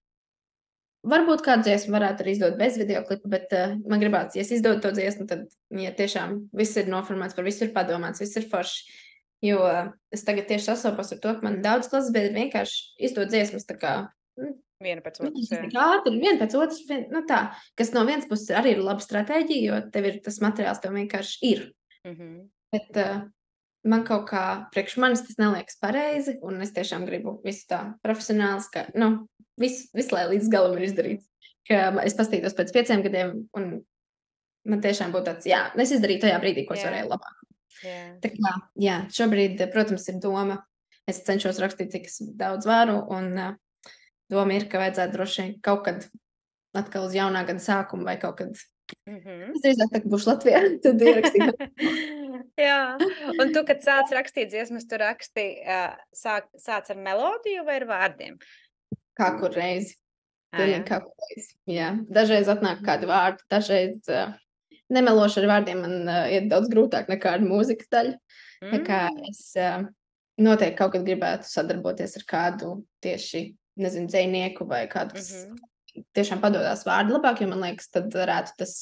Varbūt kādu dziesmu varētu arī izdot bez videoklipa, bet uh, man gribās, ja es izdodu to dziesmu, tad, ja tiešām viss ir noformēts, par visu ir padomāts, viss ir forši. Jo uh, es tagad tieši sasopos ar to, ka man daudz klases biedri vienkārši izdod dziesmas tā kā, nu, Viena pēc nu, otras. tas jā. tik ātri, viena pēc otras, vien, nu tā, kas no vienas puses arī ir laba stratēģija, jo tev ir tas materiāls, tev vienkārši ir. Mhm. Bet uh, man kaut kā priekš manis tas neliekas pareizi, un es tiešām gribu visu tā profesionāls, ka, nu, visu, visu lai līdz galam ir izdarīts. Ka es pastītos pēc pieciem gadiem, un man tiešām būtu tāds, jā, es izdarīju tajā brīdī, ko es Jā. varēju labāk. Jā. Tā kā, jā, šobrīd, protams, ir doma, es cenšos rakstīt, cik es daudz varu, un uh, doma ir, ka vajadzētu droši vien kaut kad atkal uz jaunā gada sākumu vai kaut kad, Mhm. es drīzāk tā, ka būšu Latvijā, tad ierakstīt. Jā, un tu, kad sāc rakstīt dziesmas, tu raksti, ā, sāk, sāc ar melodiju vai ar vārdiem? Kā kur reizi. Ā, Pilnīgi jā. kā kur reizi. Jā. Dažreiz atnāk kādi vārdi, dažreiz uh, nemeloši ar vārdiem man uh, iet daudz grūtāk nekā ar mūzikas daļu. Tā kā Mm. es uh, noteikti kaut kad gribētu sadarboties ar kādu tieši, nezinu, dzejnieku vai kādu, kas Mhm. tiešām padodās vārdu labāk, jo man liekas, tad varētu tas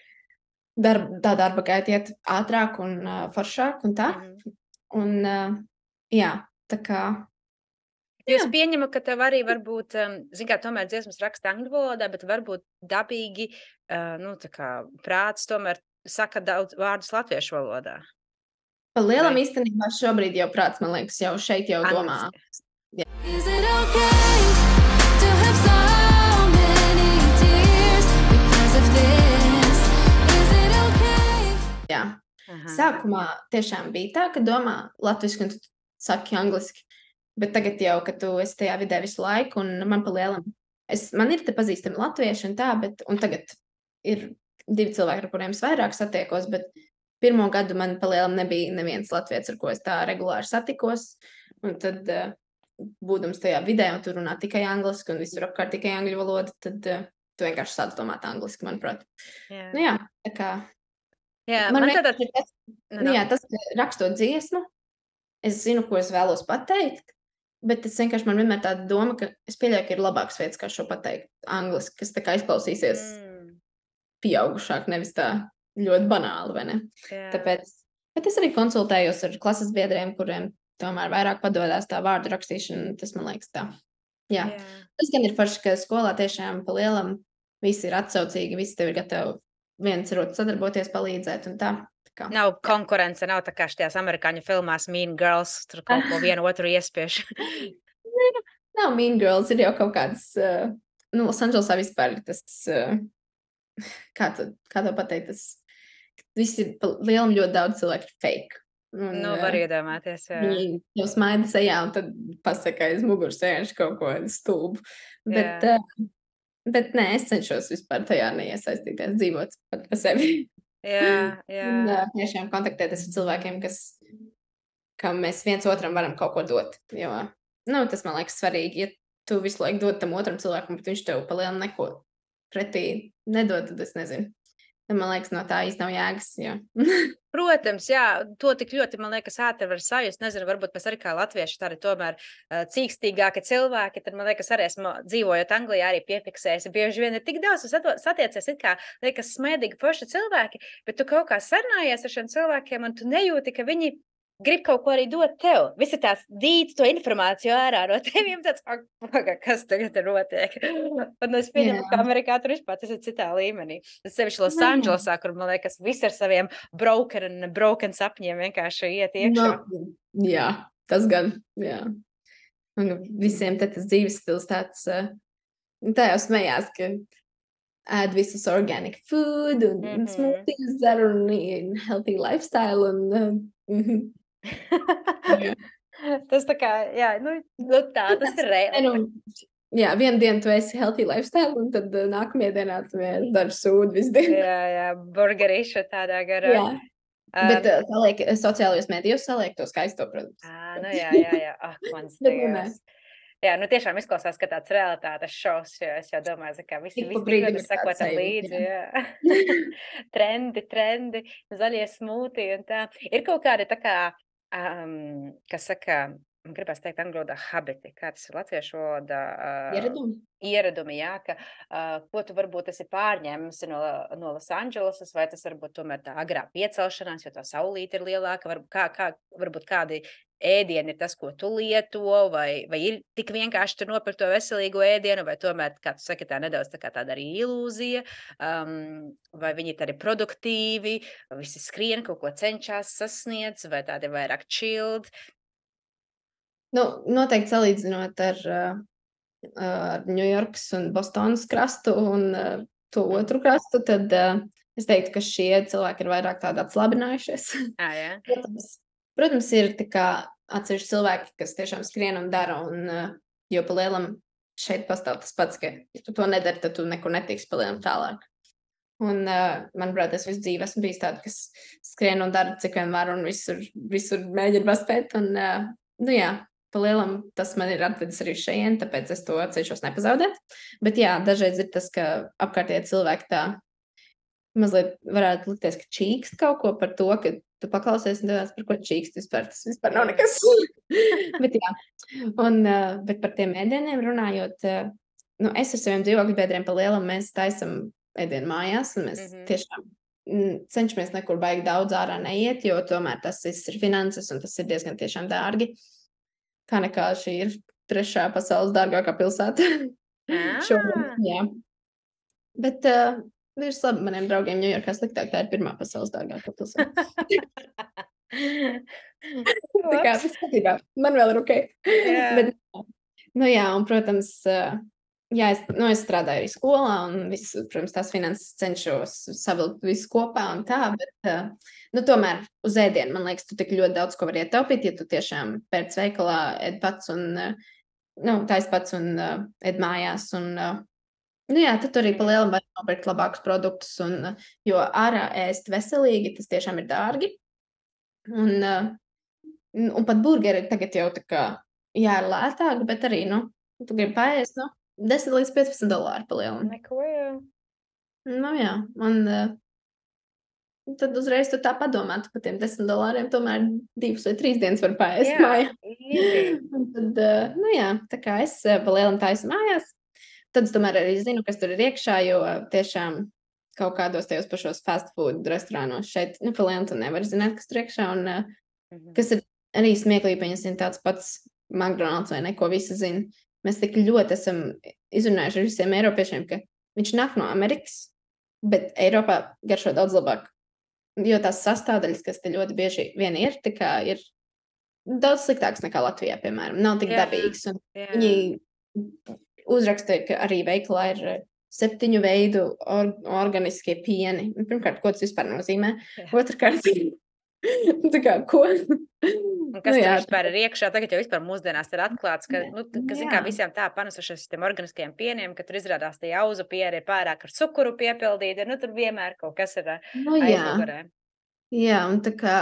darba, tā darba gaita iet ātrāk un uh, foršāk un tā. Mhm. Un, uh, jā, tā kā, Es Jā. pieņemu, ka tev arī varbūt, um, zin kā, tomēr dziesmas raksta angļu valodā, bet varbūt dabīgi, uh, nu, tā kā prāts tomēr saka daudz vārdus latviešu valodā. pa lielam Vai- īstenībā šobrīd jau prāts, man liekas, jau šeit jau domā. Angliski. Is it okay to have so many tears because of this? Is it okay? Jā. Aha. Sākumā tiešām bija tā, ka domā latviski un tu saki angliski, bet tagad jau, ka tu esi tajā vidē visu laiku un man pa lielam, es, man ir te pazīstami latvieši un tā, bet, un tagad ir divi cilvēki, ar kuriem es vairāk satiekos, bet pirmo gadu man pa lielam nebija neviens latviets, ar ko es tā regulāri satikos, un tad, uh, būdams tajā vidē, un tur runā tikai angliski un visur apkārt tikai angļu valoda, tad uh, tu vienkārši sāc domāt angliski, manuprāt. Jā, Nu jā, tā kā jā man man tādā... vienkārši ir tas, Nu, nu nu. jā, tas, ka rakstot dziesmu, es zinu, ko es vēlos pateikt, bet es vienkārši man vienmēr tāda doma, ka es pieļauju, ka ir labāks veids, kā šo pateikt angliski, kas tā kā izklausīsies Mm, pieaugušāk, nevis tā ļoti banāli, vai ne? jā. Tāpēc, bet es arī konsultējos ar klases biedriem, kuriem tomēr vairāk padodas tā vārdu rakstīšana, tas man liekas tā. Jā. Jā. Tas gan ir forši, ka skolā tiešām pa lielam visi ir atsaucīgi, visi tev ir gatavi viens ar otru sadarboties, palīdzēt un tā. tā kā. Nav konkurence, nav tā kā šajās amerikāņu filmās Mean Girls, tur kaut ko vienu otru iespiež. Nav Mean Girls, ir jau kaut kāds, uh, nu, Losandželosā vispār ir tas, uh, kā to, kā to pateikt, tas, visi ir pa lielam ļoti daudz cilvēku ir fake. Un, Nu, var iedomāties, jā. Viņi jau smaida sejā un tad pasaka aiz muguras vienkārši kaut ko stulbu. Bet, Jā. uh, bet nē, es cenšos vispār tajā neiesaistīties, dzīvot pat pa sevi. Jā, jā. Un uh, tiešām kontaktēties ar cilvēkiem, kas, kam mēs viens otram varam kaut ko dot. Jo, nu, tas man liekas svarīgi, ja tu visu laiku dod tam otram cilvēkam, bet viņš tev pa lielu neko pretī nedod, tad es nezinu. Tad man liekas, no tā īsti nav jēgas, jo. Protams, jā, to tik ļoti, man liekas, ātri var sajust. Nezinu, varbūt mēs arī kā latvieši tādi tomēr uh, cīkstīgāki cilvēki, tad man liekas, arī esmu dzīvojot Anglijā arī piefiksējusi. Bieži vien ir tik daudz, tu sato- satiecies, it kā liekas smēdīgi forši cilvēki, bet tu kaut kā sarunājies ar šiem cilvēkiem un tu nejūti, ka viņi grib kaut ko arī dot tev. Visi tāds dīts to informāciju ārā no teviem, tāds, ak, paga, kas tagad ir notiek. Un es pieņemu, Jā. ka Amerikā tur vispār tas ir citā līmenī. Tas sevišķi Jā. Losandželosā, kur, man liekas, viss ar saviem broken, broken sapņiem vienkārši iet iekšā. No, jā, tas gan, jā. Un visiem te tas dzīves stils tāds, uh, tā jau smējās, ka ēd visus organic food un mm Mhm. -hmm. smoothies dzer un, un healthy lifestyle un, uh, mm -hmm. Jā. Tas tā kā, jā, nu, nu tā, tas ir Nē, reāli. nu, jā, vienu dienu tu esi healthy lifestyle un tad uh, nākamajā dienā tu vienkārši dari sūdu visu dienu. Jā, jā, burgerīša tādā garā. Jā. Um, Bet uh, saliek, sociālajos mēdījos saliek to skaisto, protams. Ā, nu jā, jā, jā. Ak, mans Bet nu nē. Dievs. Jā, nu tiešām izklausās, ka tāds realitātes šovs, jo es jau domāju, ka visi, Ik pa visi tik brīdim ļoti ir tāds sekotam sajūta, līdzi, jā. trendi, trendi, zaļie smūti un tā. Ir kaut kādi tā kā, um, kas saka, man gribās teikt angļu valodā habiti, kā tas ir latviešu valodā? Uh, Ieradumi? ieradumi, jā, ka, uh, ko tu varbūt esi pārņēmusi no, no Losandželosas, vai tas varbūt tomēr tā agrā piecelšanās, jo tā saulīte ir lielāka, varbūt, kā, kā, varbūt kādi ēdieni ir tas, ko tu lieto, vai, vai ir tik vienkārši tu nopirkt to veselīgo ēdienu, vai tomēr, kā tu saki, tā nedaudz tā kā tāda arī ilūzija, um, vai viņi ir arī produktīvi, vai visi skrien, kaut ko cenšas sasniedz, vai tādi vairāk chilled. Nu, noteikti salīdzinot ar, uh, ar Ņujorkas un Bostonas krastu un uh, to otru krastu, tad uh, es teiktu, ka šie cilvēki ir vairāk tādi atslābinājušies. Ā, jā. Protams, protams, ir tā kā atsevišķi cilvēki, kas tiešām skrien un dara, un, uh, jo pa lielam šeit pastāv tas pats, ka, ja tu to nedari, tad tu nekur netiksi pa lielam tālāk. Un, uh, manuprāt, es visu dzīvi esmu bijis tāda, kas skrien un dara, cik vien var, un visur, visur mēģina paspēt. Un, uh, nu jā, pa lielam tas man ir atvedis arī šeit, tāpēc es to cenšos nepazaudēt. Bet jā, dažreiz ir tas, ka apkārtējie cilvēki tā mazliet varētu likties, ka čīkst kaut ko par to, ka tu paklausies un domās, par ko čīkst vispār. Tas vispār nav nekas. Bet jā, un, uh, bet par tiem ēdieniem runājot, uh, nu, es ar saviem dzīvokļu biedriem pa lielam mēs taisam ēdienu mājās, un mēs Mhm. tiešām mm, cenšamies nekur baigi daudz ārā neiet, jo tomēr tas viss ir finanses, un tas ir diezgan tiešām dārgi. Kā nekā šī ir trešā pasaules dārgākā pilsēta. Šobrīd, jā. Bet uh, virs labi maniem draugiem Ņujorkā sliktāk, tā ir pirmā pasaules dārgākā pilsēta. Tā kā viss kārtībā. Man vēl ir ok. Jā. Bet, nu jā, un, protams, uh, jā, es, nu, es strādāju arī skolā, un visu, protams, tās finanses cenšos savilkt visu kopā un tā, bet, uh, nu, tomēr uz ēdienu, man liekas, tu tik ļoti daudz ko vari ietaupīt, ja tu tiešām pēc veikalā ēd pats un, uh, nu, tais pats un uh, ēd mājās, un, uh, nu jā, tad tu arī pa lielam var nopirkt labākus produktus, un, uh, jo ārā ēst veselīgi, tas tiešām ir dārgi, un, uh, un pat burgeri tagad jau tā kā, jā, ir lētāki, bet arī, nu, tu gribi paēst, nu, desmit līdz piecpadsmit dolāri pa lielam. Neko jau. Nu jā, man uh, tad uzreiz tu tā padomā, tu par tiem desmit dolāriem tomēr divas vai trīs dienas var paēst Jā, mājā. easy. Un tad, uh, nu jā, tā kā es uh, pa lielam taisu mājās, tad es tomēr arī zinu, kas tur ir iekšā, jo uh, tiešām kaut kādos tajos pašos fast food restorānos šeit, nu, pa lielam tu nevari zināt, kas tur iekšā, un uh, Mhm. kas ir arī smieklīgi, ja zina tāds pats McDonald's vai ne, ko visi zina. Mēs tik ļoti esam izrunājuši ar visiem eiropiešiem, ka viņš nāk no Amerikas, bet Eiropā garšo daudz labāk. Jo tās sastāvdaļas, kas te ļoti bieži vien ir, tā kā ir daudz sliktāks nekā Latvijā, piemēram. Nav tik Jā, dabīgs. Un Jā. viņi uzrakstīja, ka arī veikalā ir eh, septiņu veidu or organiskie pieni. Un Pirmkārt, ko tas vispār nozīmē? Jā. Otrkārt, tā kā, ko? Un kas Nu tur jā, vispār ir iekšā? Tagad jau vispār mūsdienās ir atklāts, ka, Jā. nu, t- ka zin, kā Jā. visiem tā panesušies uz tiem organiskajiem pieniem, ka tur izrādās tie auzu pieni ir pārāk ar cukuru piepildīti. Nu, tur vienmēr kaut kas ir ā, Nu jā, aizmugurē. jā, un tā kā,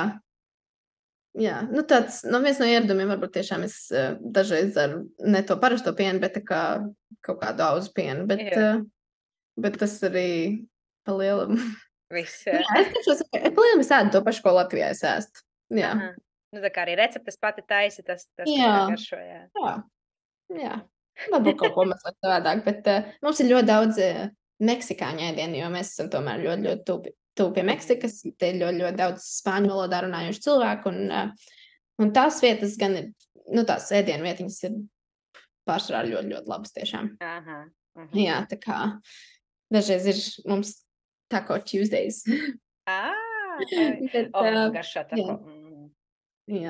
jā, nu tāds, nu viens no ieradumiem varbūt tiešām es eh, dažreiz daru ne to parasto pienu, bet tā kā kaut kādu auzu pienu, bet, Jā. eh, bet tas arī pa lielam. Viss. Jā, Jā. es tiešos, pa lielam es ēdu to pašu, ko Latvijā es ēstu. Jā, Aha. Nu, tā kā arī receptes pati taisi, tas, tas Jā. tā garšo, jā. jā, jā. Varbūt kaut ko mazliet savādāk, bet uh, mums ir ļoti daudz uh, meksikāņu ēdienu, jo mēs esam tomēr ļoti, ļoti tuvi, tuvi pie Meksikas. Te ir ļoti, ļoti daudz spāņu valodā runājuši cilvēku, un, uh, un tās vietas gan ir, nu tās ēdienu vietiņas ir pārsvarā ļoti, ļoti labas tiešām. Aha. Aha. Jā, tā kā dažreiz ir mums Taco Tuesdays. Ā, ai. bet, O, uh, garšo tā jā. ko. Mm. jā,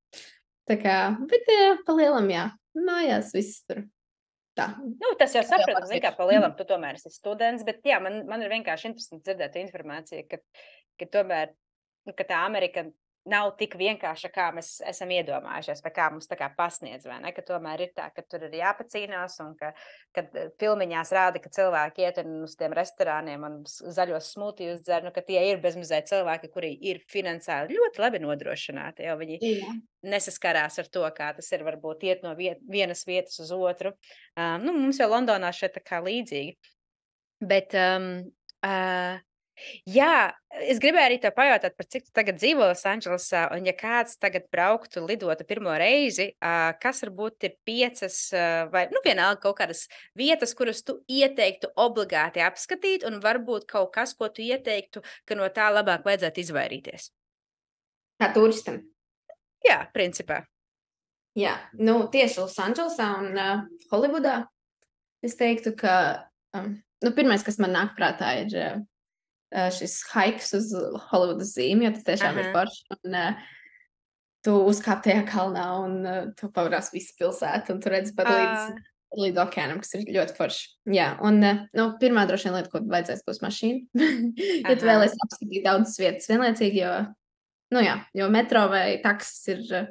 tā kā, bet uh, pa lielam, jā, mājās viss tur tā. Nu, tas jau Kas vēl saprotams, var zin kā teikt? pa lielam tu tomēr esi students, bet jā, man, man ir vienkārši interesanti dzirdēt informāciju, ka, ka tomēr, nu, ka tā Amerika nav tik vienkārša, kā mēs esam iedomājušies, vai kā mums tā kā pasniedz, vai ne, ka tomēr ir tā, ka tur ir jāpacīnās, un ka, kad filmiņās rāda, ka cilvēki iet un uz tiem restorāniem un s- zaļos smūtijus dzer, nu, ka tie ir bezmazliet cilvēki, kuri ir finansiāli ļoti labi nodrošināti, jo viņi Jā. nesaskarās ar to, kā tas ir varbūt iet no viet, vienas vietas uz otru. Uh, nu, mums jau Londonā šeit tā kā līdzīgi. Bet, um, uh, jā, es gribēju arī tev pajautāt, par cik tu tagad dzīvo Losandželosā, un ja kāds tagad brauktu, lidotu pirmo reizi, uh, kas varbūt ir piecas uh, vai, nu, vienalga kaut kādas vietas, kuras tu ieteiktu obligāti apskatīt, un varbūt kaut kas, ko tu ieteiktu, ka no tā labāk vajadzētu izvairīties. Kā turistam. Jā, principā. Jā, nu tieši Losandželosā un uh, Holivudā es teiktu, ka um, nu, pirmais, kas man nāk prātā, ir uh, uh, šis haiks uz Holivudas zīmi, jo tas tiešām ir Aha. forši. Un, uh, tu uzkāp tajā kalnā un uh, tu pavarās visu pilsētu un tu redzi pat līdz, Ā. līdz okeānam, kas ir ļoti forši. Jā, un uh, nu, pirmā droši vien lieta, ko vajadzēs, būs mašīna. ja tu Aha. vēlies apskatīt daudzas vietas vienlaicīgi, jo, nu jā, jo metro vai taksis ir, uh,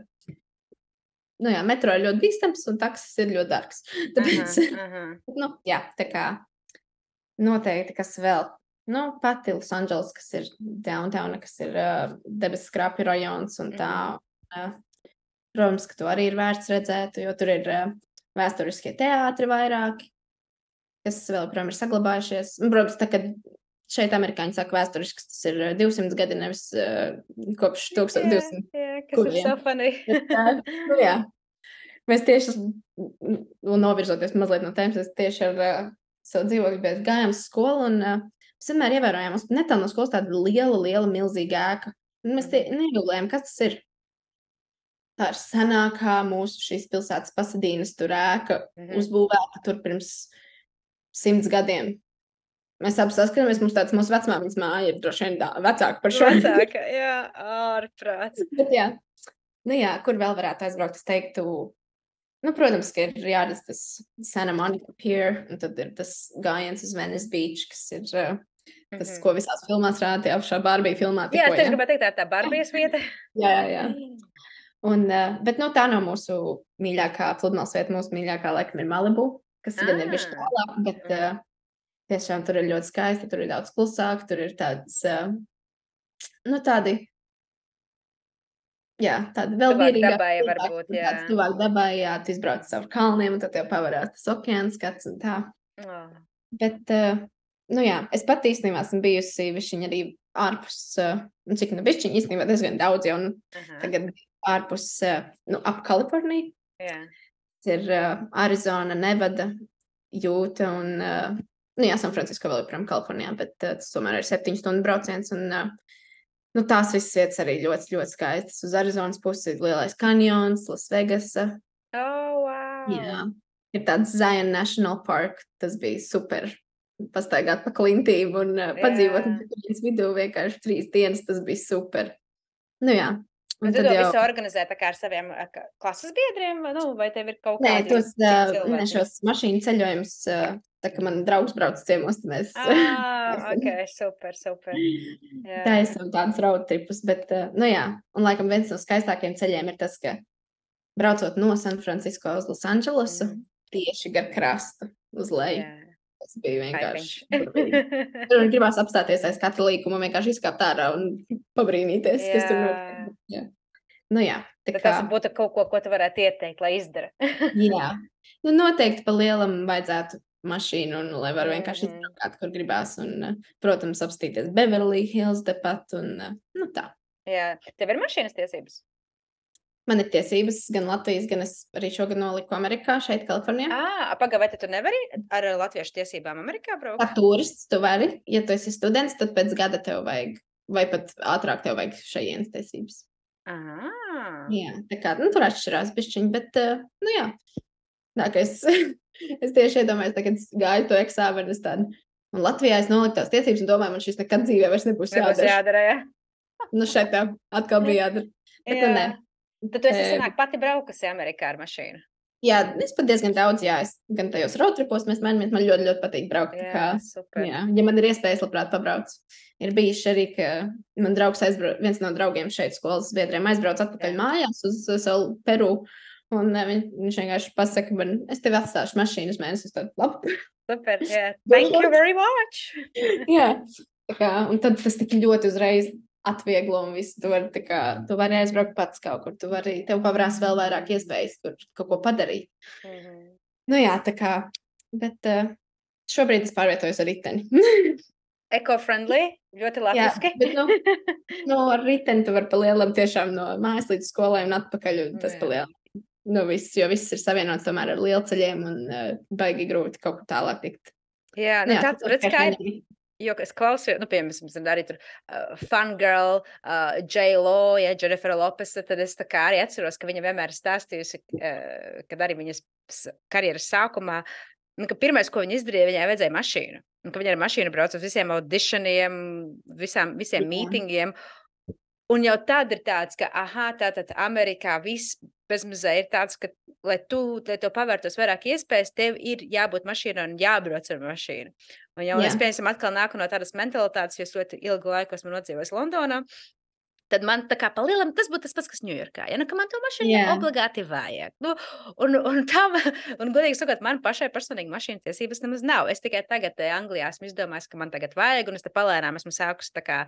nu jā, metro ir ļoti bīstams un taksis ir ļoti dārgs. Tāpēc, Aha, aha. nu, jā, tā kā noteikti, kas vēl. Nu, pati Losandželos, kas ir downtown, kas ir uh, debesu skrapju rajons un tā. Uh, protams, ka to arī ir vērts redzēt, jo tur ir uh, vēsturiskie teātri vairāki, kas vēl, protams, ir saglabājušies. Un, protams, tā, kad šeit amerikāņi saka vēsturisks, tas ir uh, divsimt gadi, nevis uh, kopš tūkstoš divsimt. Jā, jā, kas ir Kuriem? so funny. Bet, uh, nu, jā. Mēs tieši, nu, novirzoties mazliet no tēmas, es tieši ar uh, savu dzīvokļu biedru gājām uz skolu, un uh, mēs vienmēr ievērojām, mums netālu no skolas tāda liela, liela, milzīga ēka. Un mēs tie negulējām, kas tas ir. Tā ir senākā mūsu šīs pilsētas Pasadīnas tur ēka, Mhm. uzbūvēta tur pirms simts gadiem. Mēs abi saskaramies, mums tāds mūsu vecmāmiņas māja ir droši vien tā- vecāka par šo. Vecāka, jā, ārprāts. Bet jā, nu jā, kur vēl varētu aizbraukt, es teiktu, nu, protams, ka ir jāredz tas Santa Monica Pier, un tad ir tas gājiens uz Venice Beach, kas ir uh, tas, Mhm. ko visās filmās rāda, jau šā Barbie filmā. Jā, es tikko, tieši gribēju teikt, tā ir tā Barbijas vieta. jā, jā, jā. Un, uh, bet, nu, tā nav mūsu mīļākā pludmales vieta, mūsu mīļākā laikam ir Malibu, kas gan ir bišķi Ah. tālāk, bet uh, tiešām tur ir ļoti skaisti, tur ir daudz klusāk, tur ir tāds, uh, nu, tādi, jā, tāda vēl Tuvāk vierīgāka dabai cilvēka, varbūt, un jā. tāds tuvāk dabai, jā, tu izbrauc caur kalniem, un tad tev pavarās tas okeāns skats un tā. Oh. Bet, uh, nu jā, es pat īstenībā esmu bijusi višķiņa arī ārpus, uh, nu cik nu višķiņa īstenībā diezgan daudz jau, nu Aha. tagad ārpus, uh, nu ap Kaliforniju. Jā. Tas ir uh, Arizona, Nevada, Jūta un, uh, nu jā, San Francisco vēl joprojām Kalifornijā, bet uh, tas tomēr ir septiņu stundu brauciens un, uh, nu tās visas vietas arī ļoti, ļoti skaistas. Uz Arizonas pusi ir Lielais kanjons, Las Vegasa. Oh, wow. Jā. Ir tāds Zion National Park, tas bija super pastaigāt pa klintīm un uh, padzīvot viens vidū vienkārši trīs dienas, tas bija super. Nu jā. Un Bet tu tad to jau, visu organizē tā kā ar saviem uh, ka- klases biedriem, nu, vai tev ir kaut nē, kādi tos, citi uh, cilvēki? ne, šos mašīnu ceļojumus, uh, tā kā man draugs brauc ciemos, tad mēs Ah, ok, super, super. Jā. taisam tādus road tripus, bet, uh, nu jā, un laikam viens no skaistākiem ceļiem ir tas, ka braucot no San Francisco uz Los Andželosu, Mhm. tieši gar krastu uz leju. Jā. Tas bija vienkārši Haifiņš. burvīgi. Tur man gribās apstāties aiz katra līkuma, vienkārši izkāpt ārā un pabrīnīties, kas tur Jā. notiek. Jā. Nu jā, tā Bet kā, tas būtu kaut ko, ko tu varētu ieteikt, lai izdara. jā. Nu noteikti pa lielam vajadzētu mašīnu, un lai var vienkārši Mhm. izbraukāt, kur gribās, un, eh, protams, apstīties Beverly Hills tepat, un, eh, nu tā. Jā. Tev ir mašīnas tiesības? Man ir tiesības gan Latvijas, gan es arī šogad noliku Amerikā, šeit, Kalifornijā. Ah, pagaidi, vai tad tu nevari ar latviešu tiesībām Amerikā braukt? Kā turists tu vari, ja tu esi students, tad pēc gada tev vajag, vai pat ātrāk tev vajag šajienas tiesības. Ah. Jā, tā kā, nu, tur atšķirās bišķiņi, bet, uh, nu jā. Tā, ka es, es tieši iedomājos, tā, kad es gāju to eksāmenu, es tādu, un Latvijā es noliku tās tiesības un domāju, man šis nekad dzīvē vairs nebūs Nebūs jādara. jādara, jā. Nu, šeit tā atkal bija jādara. Bet, nu, nē. Tad tu esi Eh, sanāk pati braukusi Amerikā ar mašīnu. Jā, es pat diezgan daudz, jā, es gan tajos roadtripos mēs mēģinamies, man ļoti, ļoti patīk braukt. Tā kā, Jā, super. jā, ja man ir iespējas, labprāt pabrauc. Ir bijuši arī, ka man draugs aizbrauc, viens no draugiem šeit skolas biedriem aizbrauc atpakaļ Jā. mājās uz uh, savu Peru. Un uh, viņ, viņš vienkārši pasaka, man, es tev atstāšu mašīnu uz mēnesi. Es tādu, labi. Super, jā. Thank you very much. Jā, tā kā, un tad tas tik ļoti uzreiz atvieglo un visu. Tu vari, tā kā, tu vari aizbraukt pats kaut kur. Tu vari, tev pavrās vēl vairāk iespējas tur kaut ko padarīt. Mhm. Nu jā, tā kā, bet uh, šobrīd es pārvietojos ar riteni. Eco-friendly, ļoti Jā, latviski. bet nu, nu, ar riteni tu vari pa lielam tiešām no mājas līdz skolai un atpakaļ, un tas Jā. pa lielam. Nu, viss, jo viss ir savienots tomēr ar lielceļiem un uh, baigi grūti kaut kur tālāk tikt. Jā, Nu nu jā, tāds, tas redz, kā ir, vienkārši jo es klausījos, nu, piemēram, es arī tur uh, Fangirl, uh, J-Lo, ja, Jennifer Lopez, tad es tā kā arī atceros, ka viņa vienmēr ir stāstījusi, uh, kad arī viņas s- karjeras sākumā, nu, ka pirmais, ko viņa izdarīja, viņai vajadzēja mašīnu. Un ka viņa ar mašīnu brauc uz visiem auditioniem, visām, visiem Jā. mītingiem. Un jau tad ir tāds, ka, aha, tātad Amerikā viss bezmazē ir tāds, ka, lai tu, lai tev pavērtos vairāk iespējas, tev ir jābūt mašīnā un jābrauc ar mašīnu. Un jau Jā. es, piemēram, atkal nāku no tādas mentalitātes, jo es ļoti ilgu laiku esmu nodzīvojis Londonā, tad man tā kā pa lielam tas būtu tas pats, kas Ņujorkā. Ja? Nu, ka man to mašīnu Jā. obligāti vajag. Nu, un, un, tam, un, godīgi sakot, man pašai personīgi mašīnu tiesības nemaz nav. Es tikai tagad eh, Anglijā esmu izdomājis, ka man tagad vajag, un es te palēnām esmu sākusi tā kā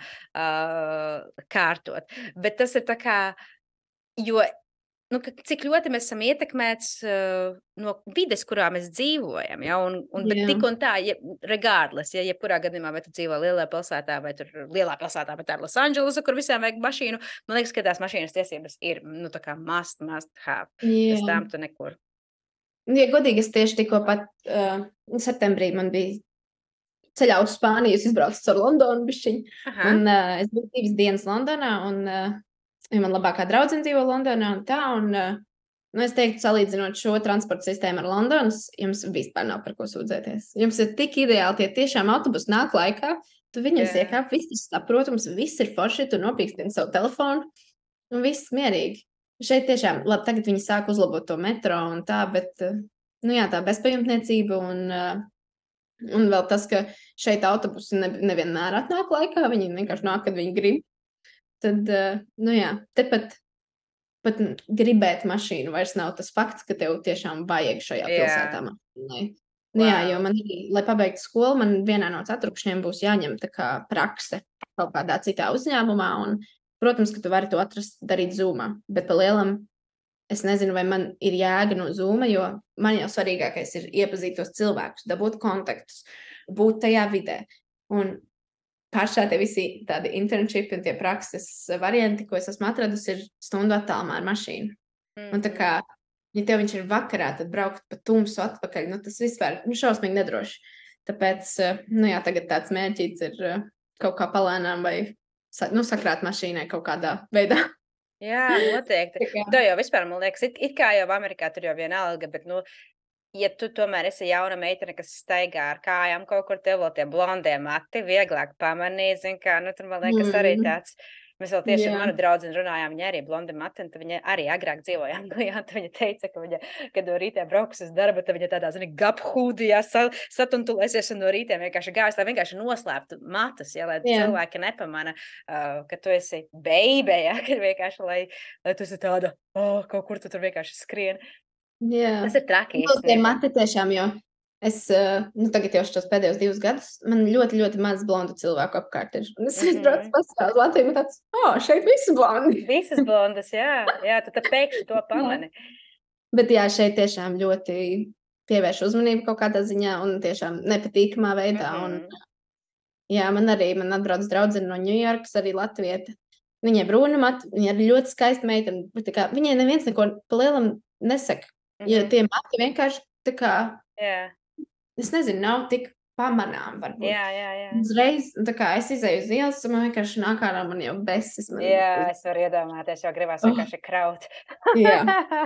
uh, kārtot. Bet tas ir tā kā, jo, nu, ka cik ļoti mēs esam ietekmēts uh, no vides, kurā mēs dzīvojam, ja, un, un bet Jā. tik un tā, ja, regardless, ja jebkurā gadījumā, vai tu dzīvo lielā pilsētā, vai tur lielā pilsētā, vai tā ir Los Andželosa, kur visiem vajag mašīnu, man liekas, ka tās mašīnas tiesības ir, nu, tā kā must, must have, bez Jā. tām tu nekur. Ja godīgi, es tieši tikko pat uh, septembrī man bija ceļā uz Spāniju, es izbraucu caur Londonu bišķiņu, Aha, un uh, es biju divas dienas Londonā, un uh, ja man labākā draudzene dzīvo Londonā, un tā, un uh, nu, es teiktu, salīdzinot šo transporta sistēmu ar Londonas, jums vispār nav par ko sūdzēties. Jums ir tik ideāli, tie tiešām autobusi nāk laikā, tu viņus Jā. iekāp, viss ir saprotams, viss ir forši, tu nopīkstini savu telefonu, un viss mierīgi. Šeit tiešām, labi, tagad viņi sāk uzlabot to metro un tā, bet, uh, nu jā, tā bezpajumtniecība un, uh, un vēl tas, ka šeit autobusi ne, nevienmēr atnāk laikā, viņi vienkārši nāk, kad viņi grib. Tad, uh, nu jā, tepat pat gribēt mašīnu vairs nav tas fakts, ka tev tiešām vajag šajā Jā. pilsētā mašīnai. Nu jā, Wow. jo man arī, lai pabeigtu skolu, man vienā no ceturkšņiem būs jāņem tā kā prakse kaut kādā citā uzņēmumā, un protams, ka tu vari to atrast, darīt Zoomā, bet pa lielam es nezinu, vai man ir jēga no Zooma, jo man jau svarīgākais ir iepazīt tos cilvēkus, dabūt kontaktus, būt tajā vidē. Un pašā tie visi tādi internship un tie prakses varianti, ko es esmu atradusi, ir stundu attālumā ar mašīnu. Un tā kā, ja tev viņš ir vakarā, tad braukt pa tumsu atpakaļ, nu tas vispār nu, šausmīgi nedroši. Tāpēc, nu jā, tagad tāds mērķīts ir uh, kaut kā palēnām vai sa- nu, sakrāt mašīnai kaut kādā veidā. Jā, noteikti. Tā kā- Tā jau vispār, man liekas, it, it kā jau Amerikā tur jau vienalga, bet, nu, ja tu tomēr esi jauna meitene, kas staigā ar kājām kaut kur, tev vēl tie blondie mati, vieglāk pamanīt, zin kā, nu, tur man liekas arī Mm. tāds. Mēs vēl tieši ar Jā. manu draudzeni runājām, viņa arī blondi mati, un tad viņa arī agrāk dzīvoja Anglijā, un tad viņa teica, ka viņa, kad no rītē brauks uz darbu, tad viņa tādā, zini, gaphūdijā sa, satuntulēsies un no rītē vienkārši gājas, lai vienkārši noslēptu matus, ja, lai Jā. cilvēki nepamana, uh, ka tu esi baby, ja, kad vienkārši, lai, lai tu esi tāda, oh, kaut kur tu tur vienkārši skrien. Jā. Tas ir traki Nu, tie īstenībā. mati tiešām, jo es, uh, nu, tagad jau šos pēdējos divus gadus, man ļoti, ļoti maz blondu cilvēku apkārt ir. Un es Mhm. braucu pasaulē uz Latviju, un tāds, o, oh, šeit visi blondi. Visas blondas, jā, jā, tu tad pēkšņi to pamani. Bet jā, šeit tiešām ļoti pievērš uzmanību kaut kādā ziņā un tiešām nepatīkamā veidā. Un, Mhm. jā, man arī, man atbrauc draudzene no Ņujorkas, arī latvieta. Viņai brūna mati, viņa ir ļoti skaista meitene, bet tā kā viņai neviens neko pa lielam nesaka. Jo Mhm. tie mati vienkārši tā kā, Jā, es nezinu, nav tik pamanām varbūt. jā, jā, jā. Uzreiz, tā kā es izēju uz ielas, un man vienkārši nāk ārā, man jau besis. Man, Jā, es varu iedomāties, jo gribās Oh. vienkārši kraut. Jā.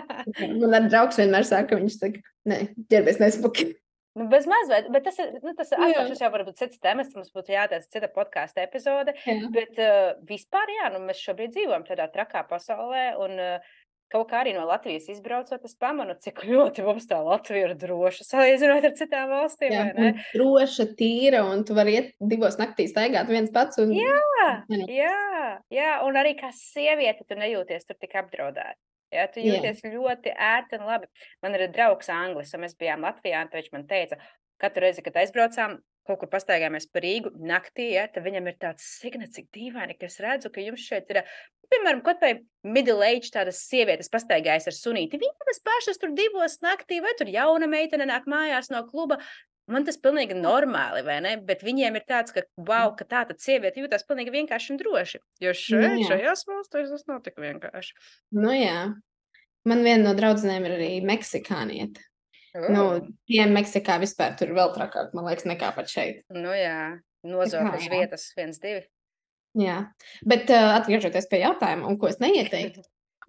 Man ar draugs vienmēr saka, viņš saka, nē, ģērbies nespuki. Nu, bez mazliet, bet tas ir, nu, tas ir Jā. atkal, šis jau varbūt cits temats, mums būtu jātaisa cita podkāsta epizode, Jā. bet uh, vispār, jā, nu, mēs šobrīd dzīvojam tādā trakā pasaulē, un uh, kaut kā arī no Latvijas izbraucot, es pamanu, cik ļoti mums tā Latvija ir droša, salīdzinot ar citām valstīm, Jā, vai ne? un droša, tīra, un tu vari iet divos naktīs staigāt viens pats. Un... Jā, Jā. jā, jā, un arī kā sieviete tu nejūties tur tik apdraudēta. Jā, tu Jā. jūties ļoti ērti un labi. Man ir draugs Anglis, un mēs bijām Latvijā, un tad viņš man teica, katru reizi, kad aizbraucām, kaut kur pastaigājamies pa Rīgu naktī, ja, tad viņam ir tāds signa, cik dīvaini, ka es redzu, ka jums šeit ir, piemēram, kaut vai middle age tādas sievietes pastaigājas ar sunīti. Viņas pašas tur divos naktī, vai tur jauna meitene nāk mājās no kluba. Man tas pilnīgi normāli, vai ne? Bet viņiem ir tāds, ka, wow, ka tā tad sieviete jūtas pilnīgi vienkārši un droši. Jo šeit, Nu jā. šajās valstīs tas nav tik vienkārši. Nu jā. Man viena no draudzenēm ir arī meksikānieta. Nu, Oh. tiem Meksikā vispār tur vēl trakāk, man liekas, nekā pat šeit. Nu jā, nozog kā, uz jā. vietas viens, divi. Jā. Bet uh, atgriežoties pie jautājuma, un ko es neieteiktu?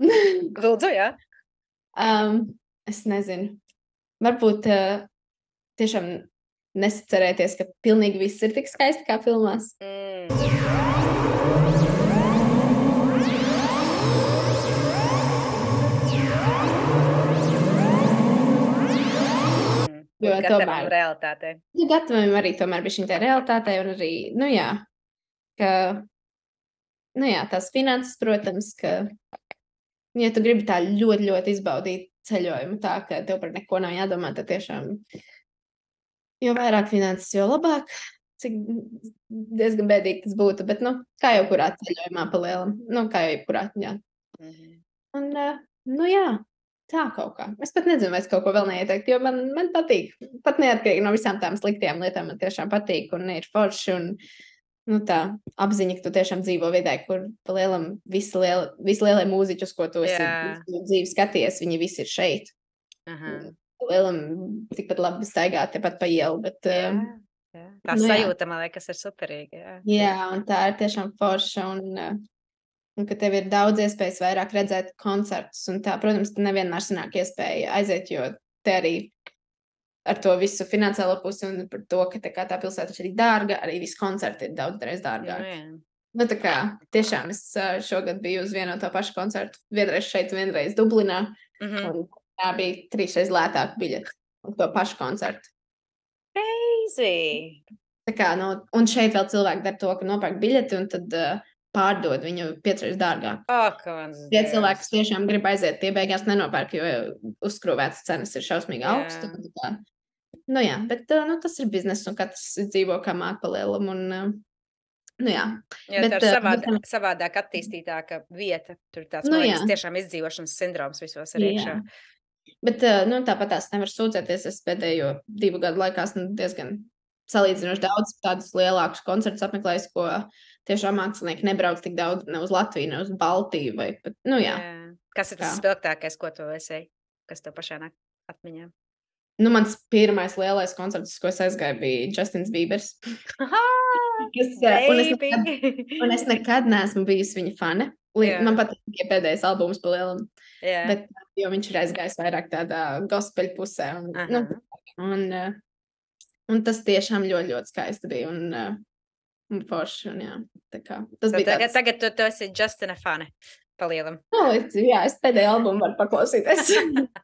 Lūdzu, jā. um, es nezinu. Varbūt uh, tiešām nesacerēties, ka pilnīgi viss ir tik skaisti kā filmās. Mm. Mm. Jo Būt gatavam tomēr- realitātei. Ja gataviem arī tomēr bija šī realitātei, un arī, nu jā, ka, nu jā, tās finanses, protams, ka, ja tu gribi tā ļoti, ļoti izbaudīt ceļojumu, tā, ka tev par neko nav jādomā, tad tiešām, jo vairāk finanses, jo labāk, cik diezgan bēdīgi tas būtu, bet, nu, kā jau kurā ceļojumā pa lielam, nu, kā jau jebkurā, jā. Mhm. Un, uh, nu jā, tā kaut kā. Es pat nezinu, vai es kaut ko vēl neieteiktu, jo man, man patīk. Pat neatkarīgi no visām tām sliktajām lietām, man tiešām patīk un ir forši. Un, nu, tā apziņa, ka tu tiešām dzīvo vidē, kur pa lielam visi, liela, visi lielie mūziķi, uz ko tu esi Jā. visu dzīvi skaties, viņi visi ir šeit. Aha. Pa lielam tikpat labi staigāt tepat pa ielu, bet Jā, um, jā. Tā nu jā. sajūta, man liekas, ir superīga. Jā. jā, un tā ir tiešām forša un, uh, un ka tev ir daudz iespējas vairāk redzēt koncertus. Un tā, protams, ka nevienmēr sanāk iespēja aiziet, jo te arī ar to visu finansiālo pusi un par to, ka tā, kā tā pilsēta ir arī dārga, arī visi koncerti ir daudzreiz Nu, dārgāki. jā. Nu, tā kā tiešām es ā, šogad biju uz vienu no to pašu koncertu, vienreiz šeit, vienreiz Dublinā, Mhm. un tā bija trīsreiz lētāk biļeti uz to pašu koncertu. Crazy! Tā kā, nu, un šeit vēl cilvēki dara to, ka nopērk biļeti un tad uh, pārdod viņu piecreiz dārgāk. Ak, mans Tie Dievs. cilvēki, kas tiešām grib aiziet, tie beigās nenopērk, jo uzskrūvētas cenas ir šausmīgi Jā. augstas. un tā kā. Nu jā, bet uh, nu, tas ir bizness, un katrs dzīvo kā māk pa lielam. Un, uh, Nu jā, Jo bet, tā ir uh, savād, bet, savādāk attīstītāka vieta. Tur tāds, nu man jā, liekas, tiešām izdzīvošanas sindroms visos ir iekšā. jā. Bet, uh, nu, tāpat tās nevar sūdzēties. Es pēdējo divu gadu laikā esmu diezgan salīdzinoši daudz tādus lielākus koncertus apmeklējis, ko tiešām mākslinieki nebrauc tik daudz ne uz Latviju, ne uz Baltiju vai pat, nu jā. Jā. Kas ir tas Kā? spilgtākais, ko tu esi? Kas tev pašā nāk atmiņā? Nu, mans pirmais lielais koncerts, ko es aizgāju, bija Justins Bībers. Aha, Es, uh, un, es baby! nekad, un es nekad neesmu bijusi viņa fane. Li- Jā. Man patīk tikai pēdējais albums pa lielam, Jā. bet, jo viņš ir aizgājis vairāk tādā gospeļu pusē. Un, nu, Aha. un, uh, un tas tiešām ļoti, ļoti skaisti bija. Un, uh, un forši. Un, jā, tā kā, tas So bija tagad, tāds. tagad tu, tu esi Justina fane. Palielam. Nu, es, jā, es pēdējo albumu varu paklausīties.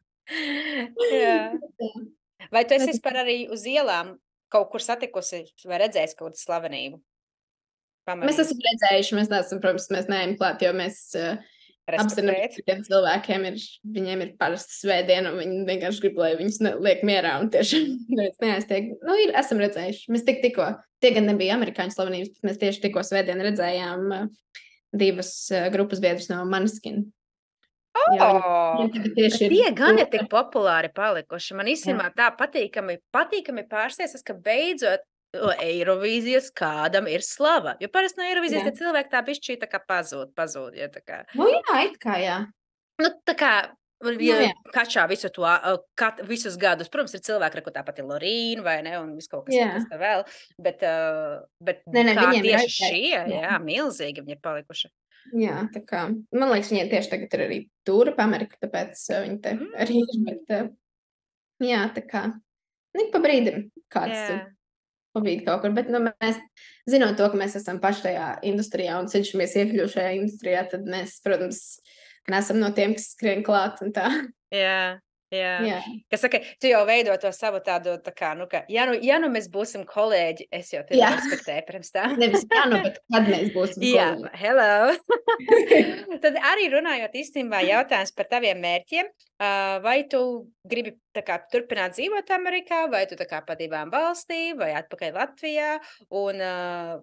Jā. Vai tu esi Bet- vispār arī uz ielām kaut kur satikusi vai redzējis kaut kādu slavenību? Mēs Pamanījusi? esam redzējuši, mēs neesam, protams, mēs neejam klāt, jo mēs uh, apzināmies, Respektēt? ka tiem cilvēkiem ir, viņiem ir parasta svētdiena, un viņi vienkārši grib, lai viņus ne, liek mierā, un tiešām neviens neaiztiek. Nu, ir, esam redzējuši. Mēs tik tikko, tie gan nebija amerikāņu slavenības, bet mēs tieši tikko svētdien redzējām uh, divas uh, grupas biedrus no Maneskin. Jo viņi- Oh, viņiem tagad bet tieši ir tie gan ir tūre. tik populāri palikuši. Man īstenībā tā patīkami, patīkami pārsteigts, ka beidzot o, Eirovīzijas kādam ir slava. Jo parasti no Eirovīzijas Jā. tie cilvēki tā bišķī tā kā pazūd, pazūd. Ja, tā kā, Nu, jā, it kā, jā. nu, tā kā, ja jā. kačā visu to, uh, kat, visus gadus, protams, ir cilvēki, kur tāpat ir Lorīna vai ne, un viss kaut kas, Jā. kas tā vēl, bet, uh, bet Nē, nē, kā viņiem ir tieši aizgājis. šie, Jā. jā, milzīgi viņi ir palikuši. Jā, tā kā, man liekas, viņiem tieši tagad ir arī tūra pa Ameriku, tāpēc uh, viņi te Mm. arī ir, bet, uh, jā, tā kā, nu, pa brīdim kāds Jā. tur pavīd kaut kur, bet, nu, mēs, zinot to, ka mēs esam paši tajā industrijā un cenšamies iekļūt šajā industrijā, tad mēs, protams, nesam no tiem, kas skrien klāt un tā. Jā, jā. Jā, Kas saka, tu jau veido to savu tādu, tā kā, nu, ka, ja nu, ja nu mēs būsim kolēģi, es jau tevi Jā. respektēju pirms tam. nevis jā, nu, bet kad mēs būsim Jā, kolēģi. hello. Tad arī runājot īstenībā jautājums par taviem mērķiem, ā, vai tu gribi tā kā turpināt dzīvot Amerikā, vai tu tā kā pa divām valstīm, vai atpakaļ Latvijā, un, ā,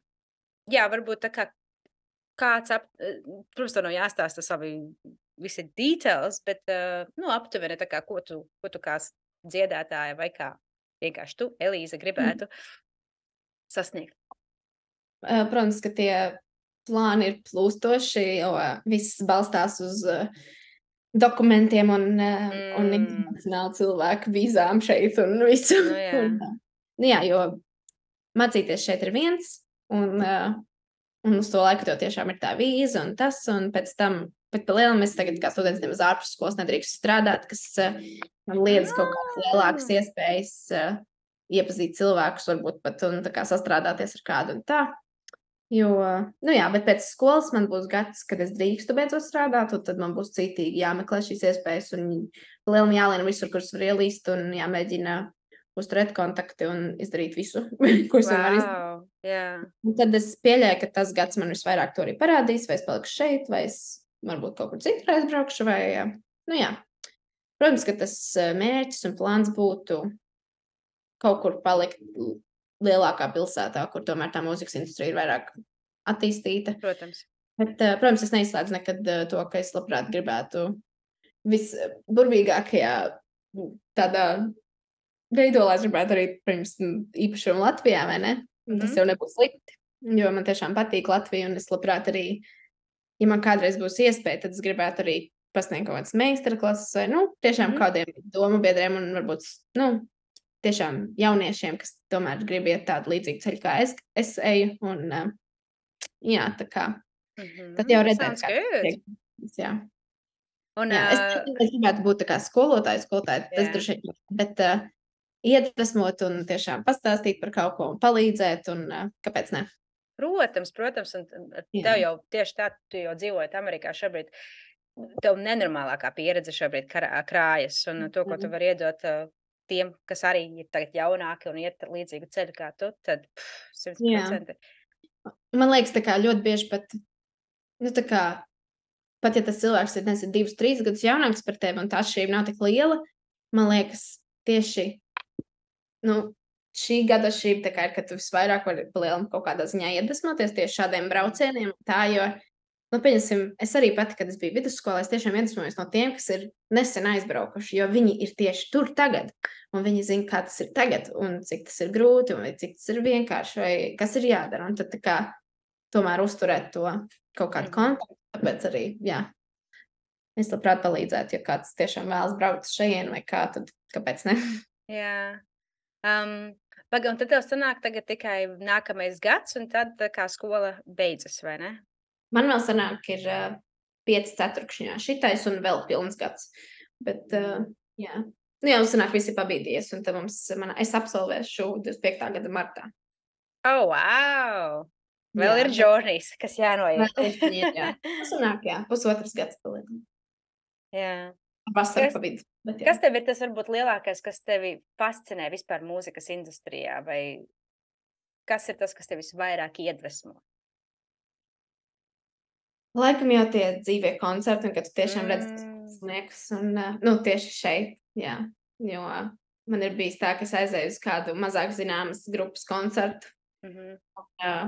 jā, varbūt tā kā kāds, ap, protams, to nav jāstāsta savi visi details, bet, ā, nu, aptuveni tā kā, ko tu, ko tu kā dziedātāja vai kā vienkārši tu, Elīza, gribētu sasniegt. Uh, Protams, ka tie plāni ir plūstoši, jo uh, viss balstās uz uh, dokumentiem un, uh, un Mm. internacionālu cilvēku vīzām šeit un visu. Nu jā. Un, uh, nu jā, jo mācīties šeit ir viens, un, uh, un uz to laiku tev tiešām ir tā vīza un tas, un pēc tam, bet pa lielam es tagad kā students nemaz ārpus skolas nedrīkstu strādāt, kas uh, man liedz kaut kādas lielākas iespējas uh, iepazīt cilvēkus, varbūt pat un tā kā sastrādāties ar kādu un tā. Jo, nu jā, bet pēc skolas man būs gads, kad es drīkstu beidzot strādāt, un tad man būs citīgi jāmeklē šīs iespējas, un lielum jālien visur, kurus var ielīst, un jāmēģina uzturēt kontakti un izdarīt visu, ko es varu izdarīt. Wow, jā. Un tad es pieļēju, ka tas gads man visvairāk to arī parādīs, vai es palikšu šeit, vai es varbūt kaut kur citur aizbraukšu, vai, nu jā. Protams, ka tas eh, mērķis un plāns būtu kaut kur palikt l- lielākā pilsētā, kur tomēr tā mūzikas industrija ir vairāk attīstīta. Protams. Bet, eh, protams, es neizslēdzu nekad eh, to, ka es labprāt gribētu visburvīgākajā m, tādā veidolā, es gribētu arī, pirms īpašumu Latvijā, vai ne? Un tas Mhm. jau nebūs slikti, jo man tiešām patīk Latvija, un es labprāt arī, ja man kādreiz būs iespēja, tad es gribētu arī pasniegt kaut kādas meistarklases vai, nu, tiešām Mhm. kādiem domu biedriem un varbūt, nu, tiešām jauniešiem, kas tomēr grib iet tādu līdzīgu ceļu, kā es, es eju, un, eh, jā, tā kā, Mhm. tad jau redzēt, Sounds kā good. tiek, jā. Un, Jā, es, ā, es gribētu būt tā kā skolotāja, skolotāja, tas Jā. droši vien, bet uh, iedvesmot un tiešām pastāstīt par kaut ko un palīdzēt, un uh, kāpēc ne? protams, protams, un un Jā. tev jau tieši tā, tu jau dzīvojat Amerikā šobrīd, tev nenormālākā pieredze šobrīd karā- krājas, un to, ko tu Mhm. vari iedot ā, tiem, kas arī ir tagad jaunāki un iet līdzīgu ceļu kā tu, tad pff, simt procenti. Man liekas, tā kā ļoti bieži pat, nu tā kā, pat ja tas cilvēks ir, nezinu, divus, trīs gadus jaunāks par tevi, un tā atšķirība nav tik liela, man liekas, tieši, nu, šī gada šī tā kā ir, ka tu visvairāk vari palielināt kaut kādā ziņā iedvesmoties tieši šādiem braucieniem. Tā, jo, nu, pieņemsim, es arī pati, kad es biju vidusskolā, es tiešām iedvesmojos no tiem, kas ir nesen aizbraukuši, jo viņi ir tieši tur tagad, un viņi zina, kā tas ir tagad, un cik tas ir grūti, un cik tas ir vienkārši, vai kas ir jādara, un tad tā kā tomēr uzturēt to kaut kādu kontaktu, tāpēc arī, jā, es labprāt palīdzētu, ja kāds tiešām vēlas braukt šajien, vai kā, tad kāpēc ne? Jā. Um, Paga, un tad tev sanāk tagad tikai nākamais gads, un tad tā kā skola beidzas, vai ne? Man vēl sanāk, ir uh, pieci ceturkšņā šitais un vēl pilns gads. Bet, uh, jā. Nu, jau sanāk, visi pabīdies, un tad mums, man, es absolvēšu divdesmit piektā gada martā. Oh, wow! Vēl Jā, ir bet- journeys, kas jānoiet. Vēl ir, jā. Tas sanāk, jā, pusotras gads paliek. Jā. Vasara Kas- pabīd. Bet, jā. Kas tev ir tas varbūt lielākais, kas tevi fascinē vispār mūzikas industrijā, vai kas ir tas, kas tev visvairāk iedvesmo? Laikam jau tie dzīvie koncerti, un kad tu tiešām redzi tos Mm. sniegus, un, uh, nu, tieši šeit, jā. Jo uh, man ir bijis tā, ka es aizēju uz kādu mazāk zināmas grupas koncertu, Mhm. uh,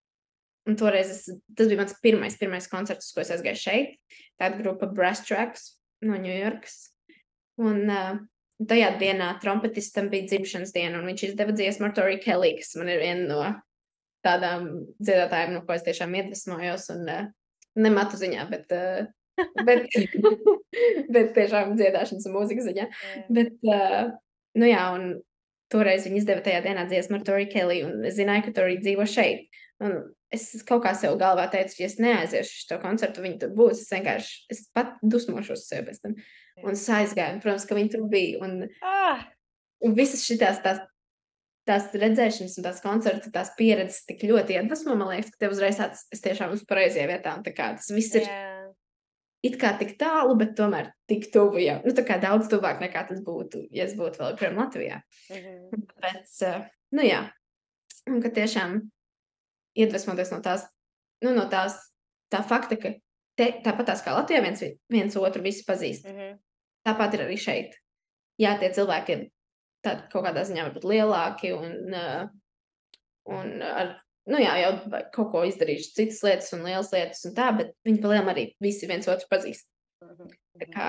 un toreiz es, tas bija mans pirmais, pirmais koncerts, uz ko es aizgāju šeit. Tāda grupa Brass Tracks no Ņujorkas. Un uh, tajā dienā trompetistam bija dzimšanas diena, un viņš izdeva dziesmu ar Tori Kelly, kas man ir viena no tādām dziedātājiem, no ko es tiešām iedvesmojos, un uh, ne matu ziņā, bet, uh, bet, bet tiešām dziedāšanas un mūzikas ziņā. Jā. Bet, uh, nu jā, un toreiz viņi izdeva tajā dienā dziesmu ar Tori Kelly, un es zināju, ka Tori dzīvo šeit. Un es kaut kā sev galvā teicu, ja es neaiziešu uz šo koncertu, viņi tur būs. Es vienkārši, es pat dusmošos sev pēc tam. Un es aizgāju, un, protams, ka viņi tur bija. Un, Ah, un visas šitās tās, tās redzēšanas un tās koncertu, tās pieredzes tik ļoti iedvesmo, man liekas, ka tev uzreiz tāds, es tiešām uz pareizajā vietā. Un tā kā tas viss ir jā. it kā tik tālu, bet tomēr tik tuvu jau. Nu, tā kā daudz tuvāk nekā tas būtu, ja es būtu vēl joprojām Latvijā. Mhm. Tāpēc, uh, nu jā, un ka tiešām iedvesmoties no tās, nu, no tās, tā fakta, ka te, tāpat tās kā Latvijā viens, viens otru visi pazīst. Mhm. Tāpat ir arī šeit. Jā, tie cilvēki ir tādi kaut kādā ziņā varbūt lielāki un, uh, un ar, nu jā, jau kaut ko izdarījuši citas lietas un lielas lietas un tā, bet viņi palielam arī visi viens otru pazīst. Mhm. Tā kā,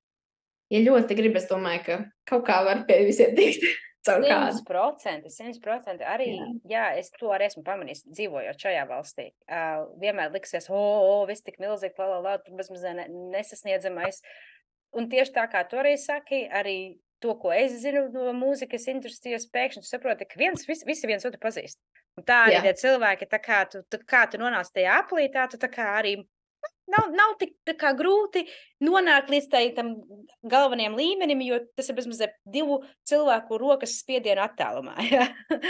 ja ļoti grib, es domāju, ka kaut kā var pie visiem tikt caur kādu. Simts procenti, simts procenti. Arī, Jā. jā, es to arī esmu pamanījis, dzīvojot šajā valstī. Uh, vienmēr liksies, o, o, viss tik milzīgi, la, la, la, tur bezmazliet ne- nesasniedzamais. Un tieši tā kā tu arī saki, arī to, ko es zinu no mūzikas industrijas, pēkšņi tu saproti, ka viens, visi, visi viens otru pazīst. Un tā arī Jā. tie cilvēki, tā kā tu, tā kā tu nonāc tajā aplī, tā tu tā kā arī nav, nav tik tā kā grūti nonākt līdz tai, tam galvenajam līmenim, jo tas ir bezmazliet divu cilvēku rokas spiedienu attālumā. Ja?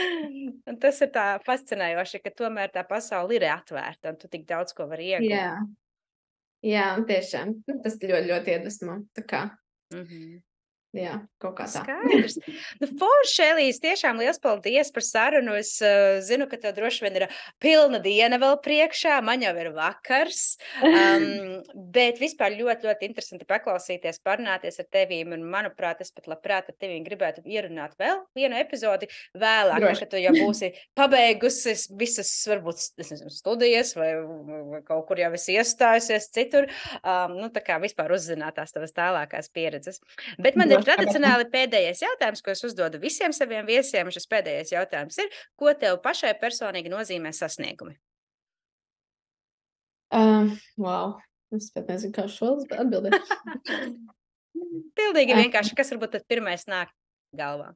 Un tas ir tā fascinējoši, ka tomēr tā pasaule ir atvērta un tu tik daudz ko vari iegūt. Jā, jā, un tiešām nu, tas ļoti, ļoti iedvesmo. Tā kā, Mhm. jā, kaut kā tā. Skaidrs. Nu, forši, Elīs, tiešām liels paldies par sarunu. Es uh, zinu, ka tev droši vien ir pilna diena vēl priekšā, man jau ir vakars, um, bet vispār ļoti, ļoti interesanti paklausīties, parunāties ar tevīm, un manuprāt, es pat labprāt ar tevīm gribētu ierunāt vēl vienu epizodi vēlāk, Droši. kad tu jau būsi pabeigusi visas, varbūt, es nezinu, studijas vai, vai kaut kur jau esi iestājusies citur, um, nu, tā kā vispār uzzināt tās tavas tālākās pieredzes. Bet man ir Droši, kāpēc ne? tradicionāli pēdējais jautājums, ko es uzdodu visiem saviem viesiem. Šis pēdējais jautājums ir, ko tev pašai personīgi nozīmē sasniegumi? Um, wow, es pat nezinu, kā šo atbildēt. Pildīgi Ah. vienkārši, kas varbūt tad pirmais nāk galvā?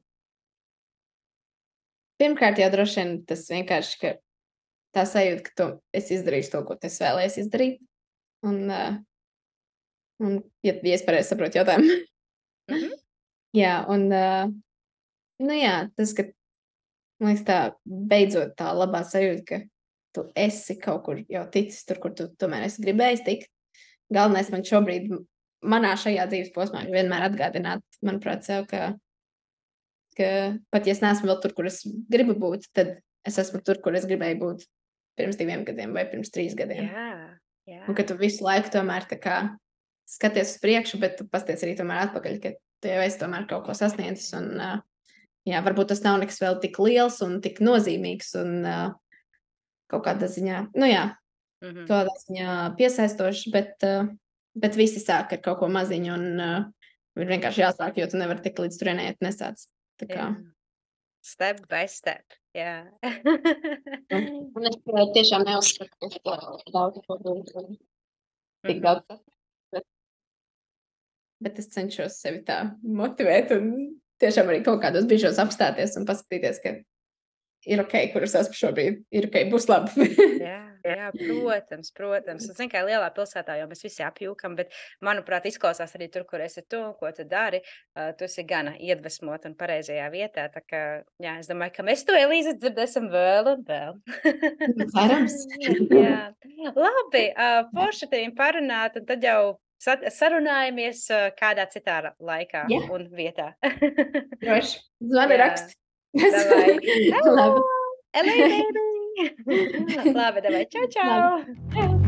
Pirmkārt, jau droši vien tas vienkārši, ka tā sajūta, ka tu esi izdarījis to, ko tu esi vēlējies izdarīt. Un, uh, un ja, ja es pareizi saprotu jautājumu. Mhm. Jā, un, uh, nu jā, tas, ka, man liekas, tā beidzot tā labā sajūta, ka tu esi kaut kur jau ticis tur, kur tu tomēr esi gribējis tikt. Galvenais man šobrīd, manā šajā dzīves posmā, ir vienmēr atgādināt, manuprāt, sev, ka, ka pat ja es neesmu vēl tur, kur es gribu būt, tad es esmu tur, kur es gribēju būt pirms diviem gadiem vai pirms trīs gadiem. Jā, jā. Un ka tu visu laiku tomēr tā kā skaties uz priekšu, bet tu pasties arī tomēr atpakaļ, ka tu jau esi tomēr kaut ko sasniedzis un uh, jā, varbūt tas nav nekas vēl tik liels un tik nozīmīgs un uh, kaut kādā ziņā, nu jā, Mhm. tādā ziņā piesaistošs, bet, uh, bet visi sāk ar kaut ko maziņu un uh, ir vienkārši jāsāk, jo tu nevari tik līdz turienei, ja tu nesāc. Tā kā. Jā. Step by step. Jā. Un es uh, tiešām neuzskatu, ka es uh, daudz ko darīju un tik Mhm. daudz sasniegt, bet, bet es cenšos sevi tā motivēt un tiešām arī kaut kādos brīžos apstāties un paskatīties, ka ir ok, kur es esmu šobrīd, ir ok, būs labi. Jā, jā, protams, protams. Un, zini, kā lielā pilsētā jau mēs visi apjūkam, bet, manuprāt, izklausās arī tur, kur esi tu, ko tu dari. Uh, tu esi gana iedvesmot un pareizajā vietā. Tā kā, jā, es domāju, ka mēs to, Elīze, dzirdēsim vēl un vēl. Cerams. Jā, labi. Uh, Forši tev parunāt, un tad jau sa- sarunājamies uh, kādā citā laikā Jā. un vietā. Droši. Zvani Jā. rakst. Davai. Labi. Hello, Elīze. Labi, davai. Čau, čau. Labi.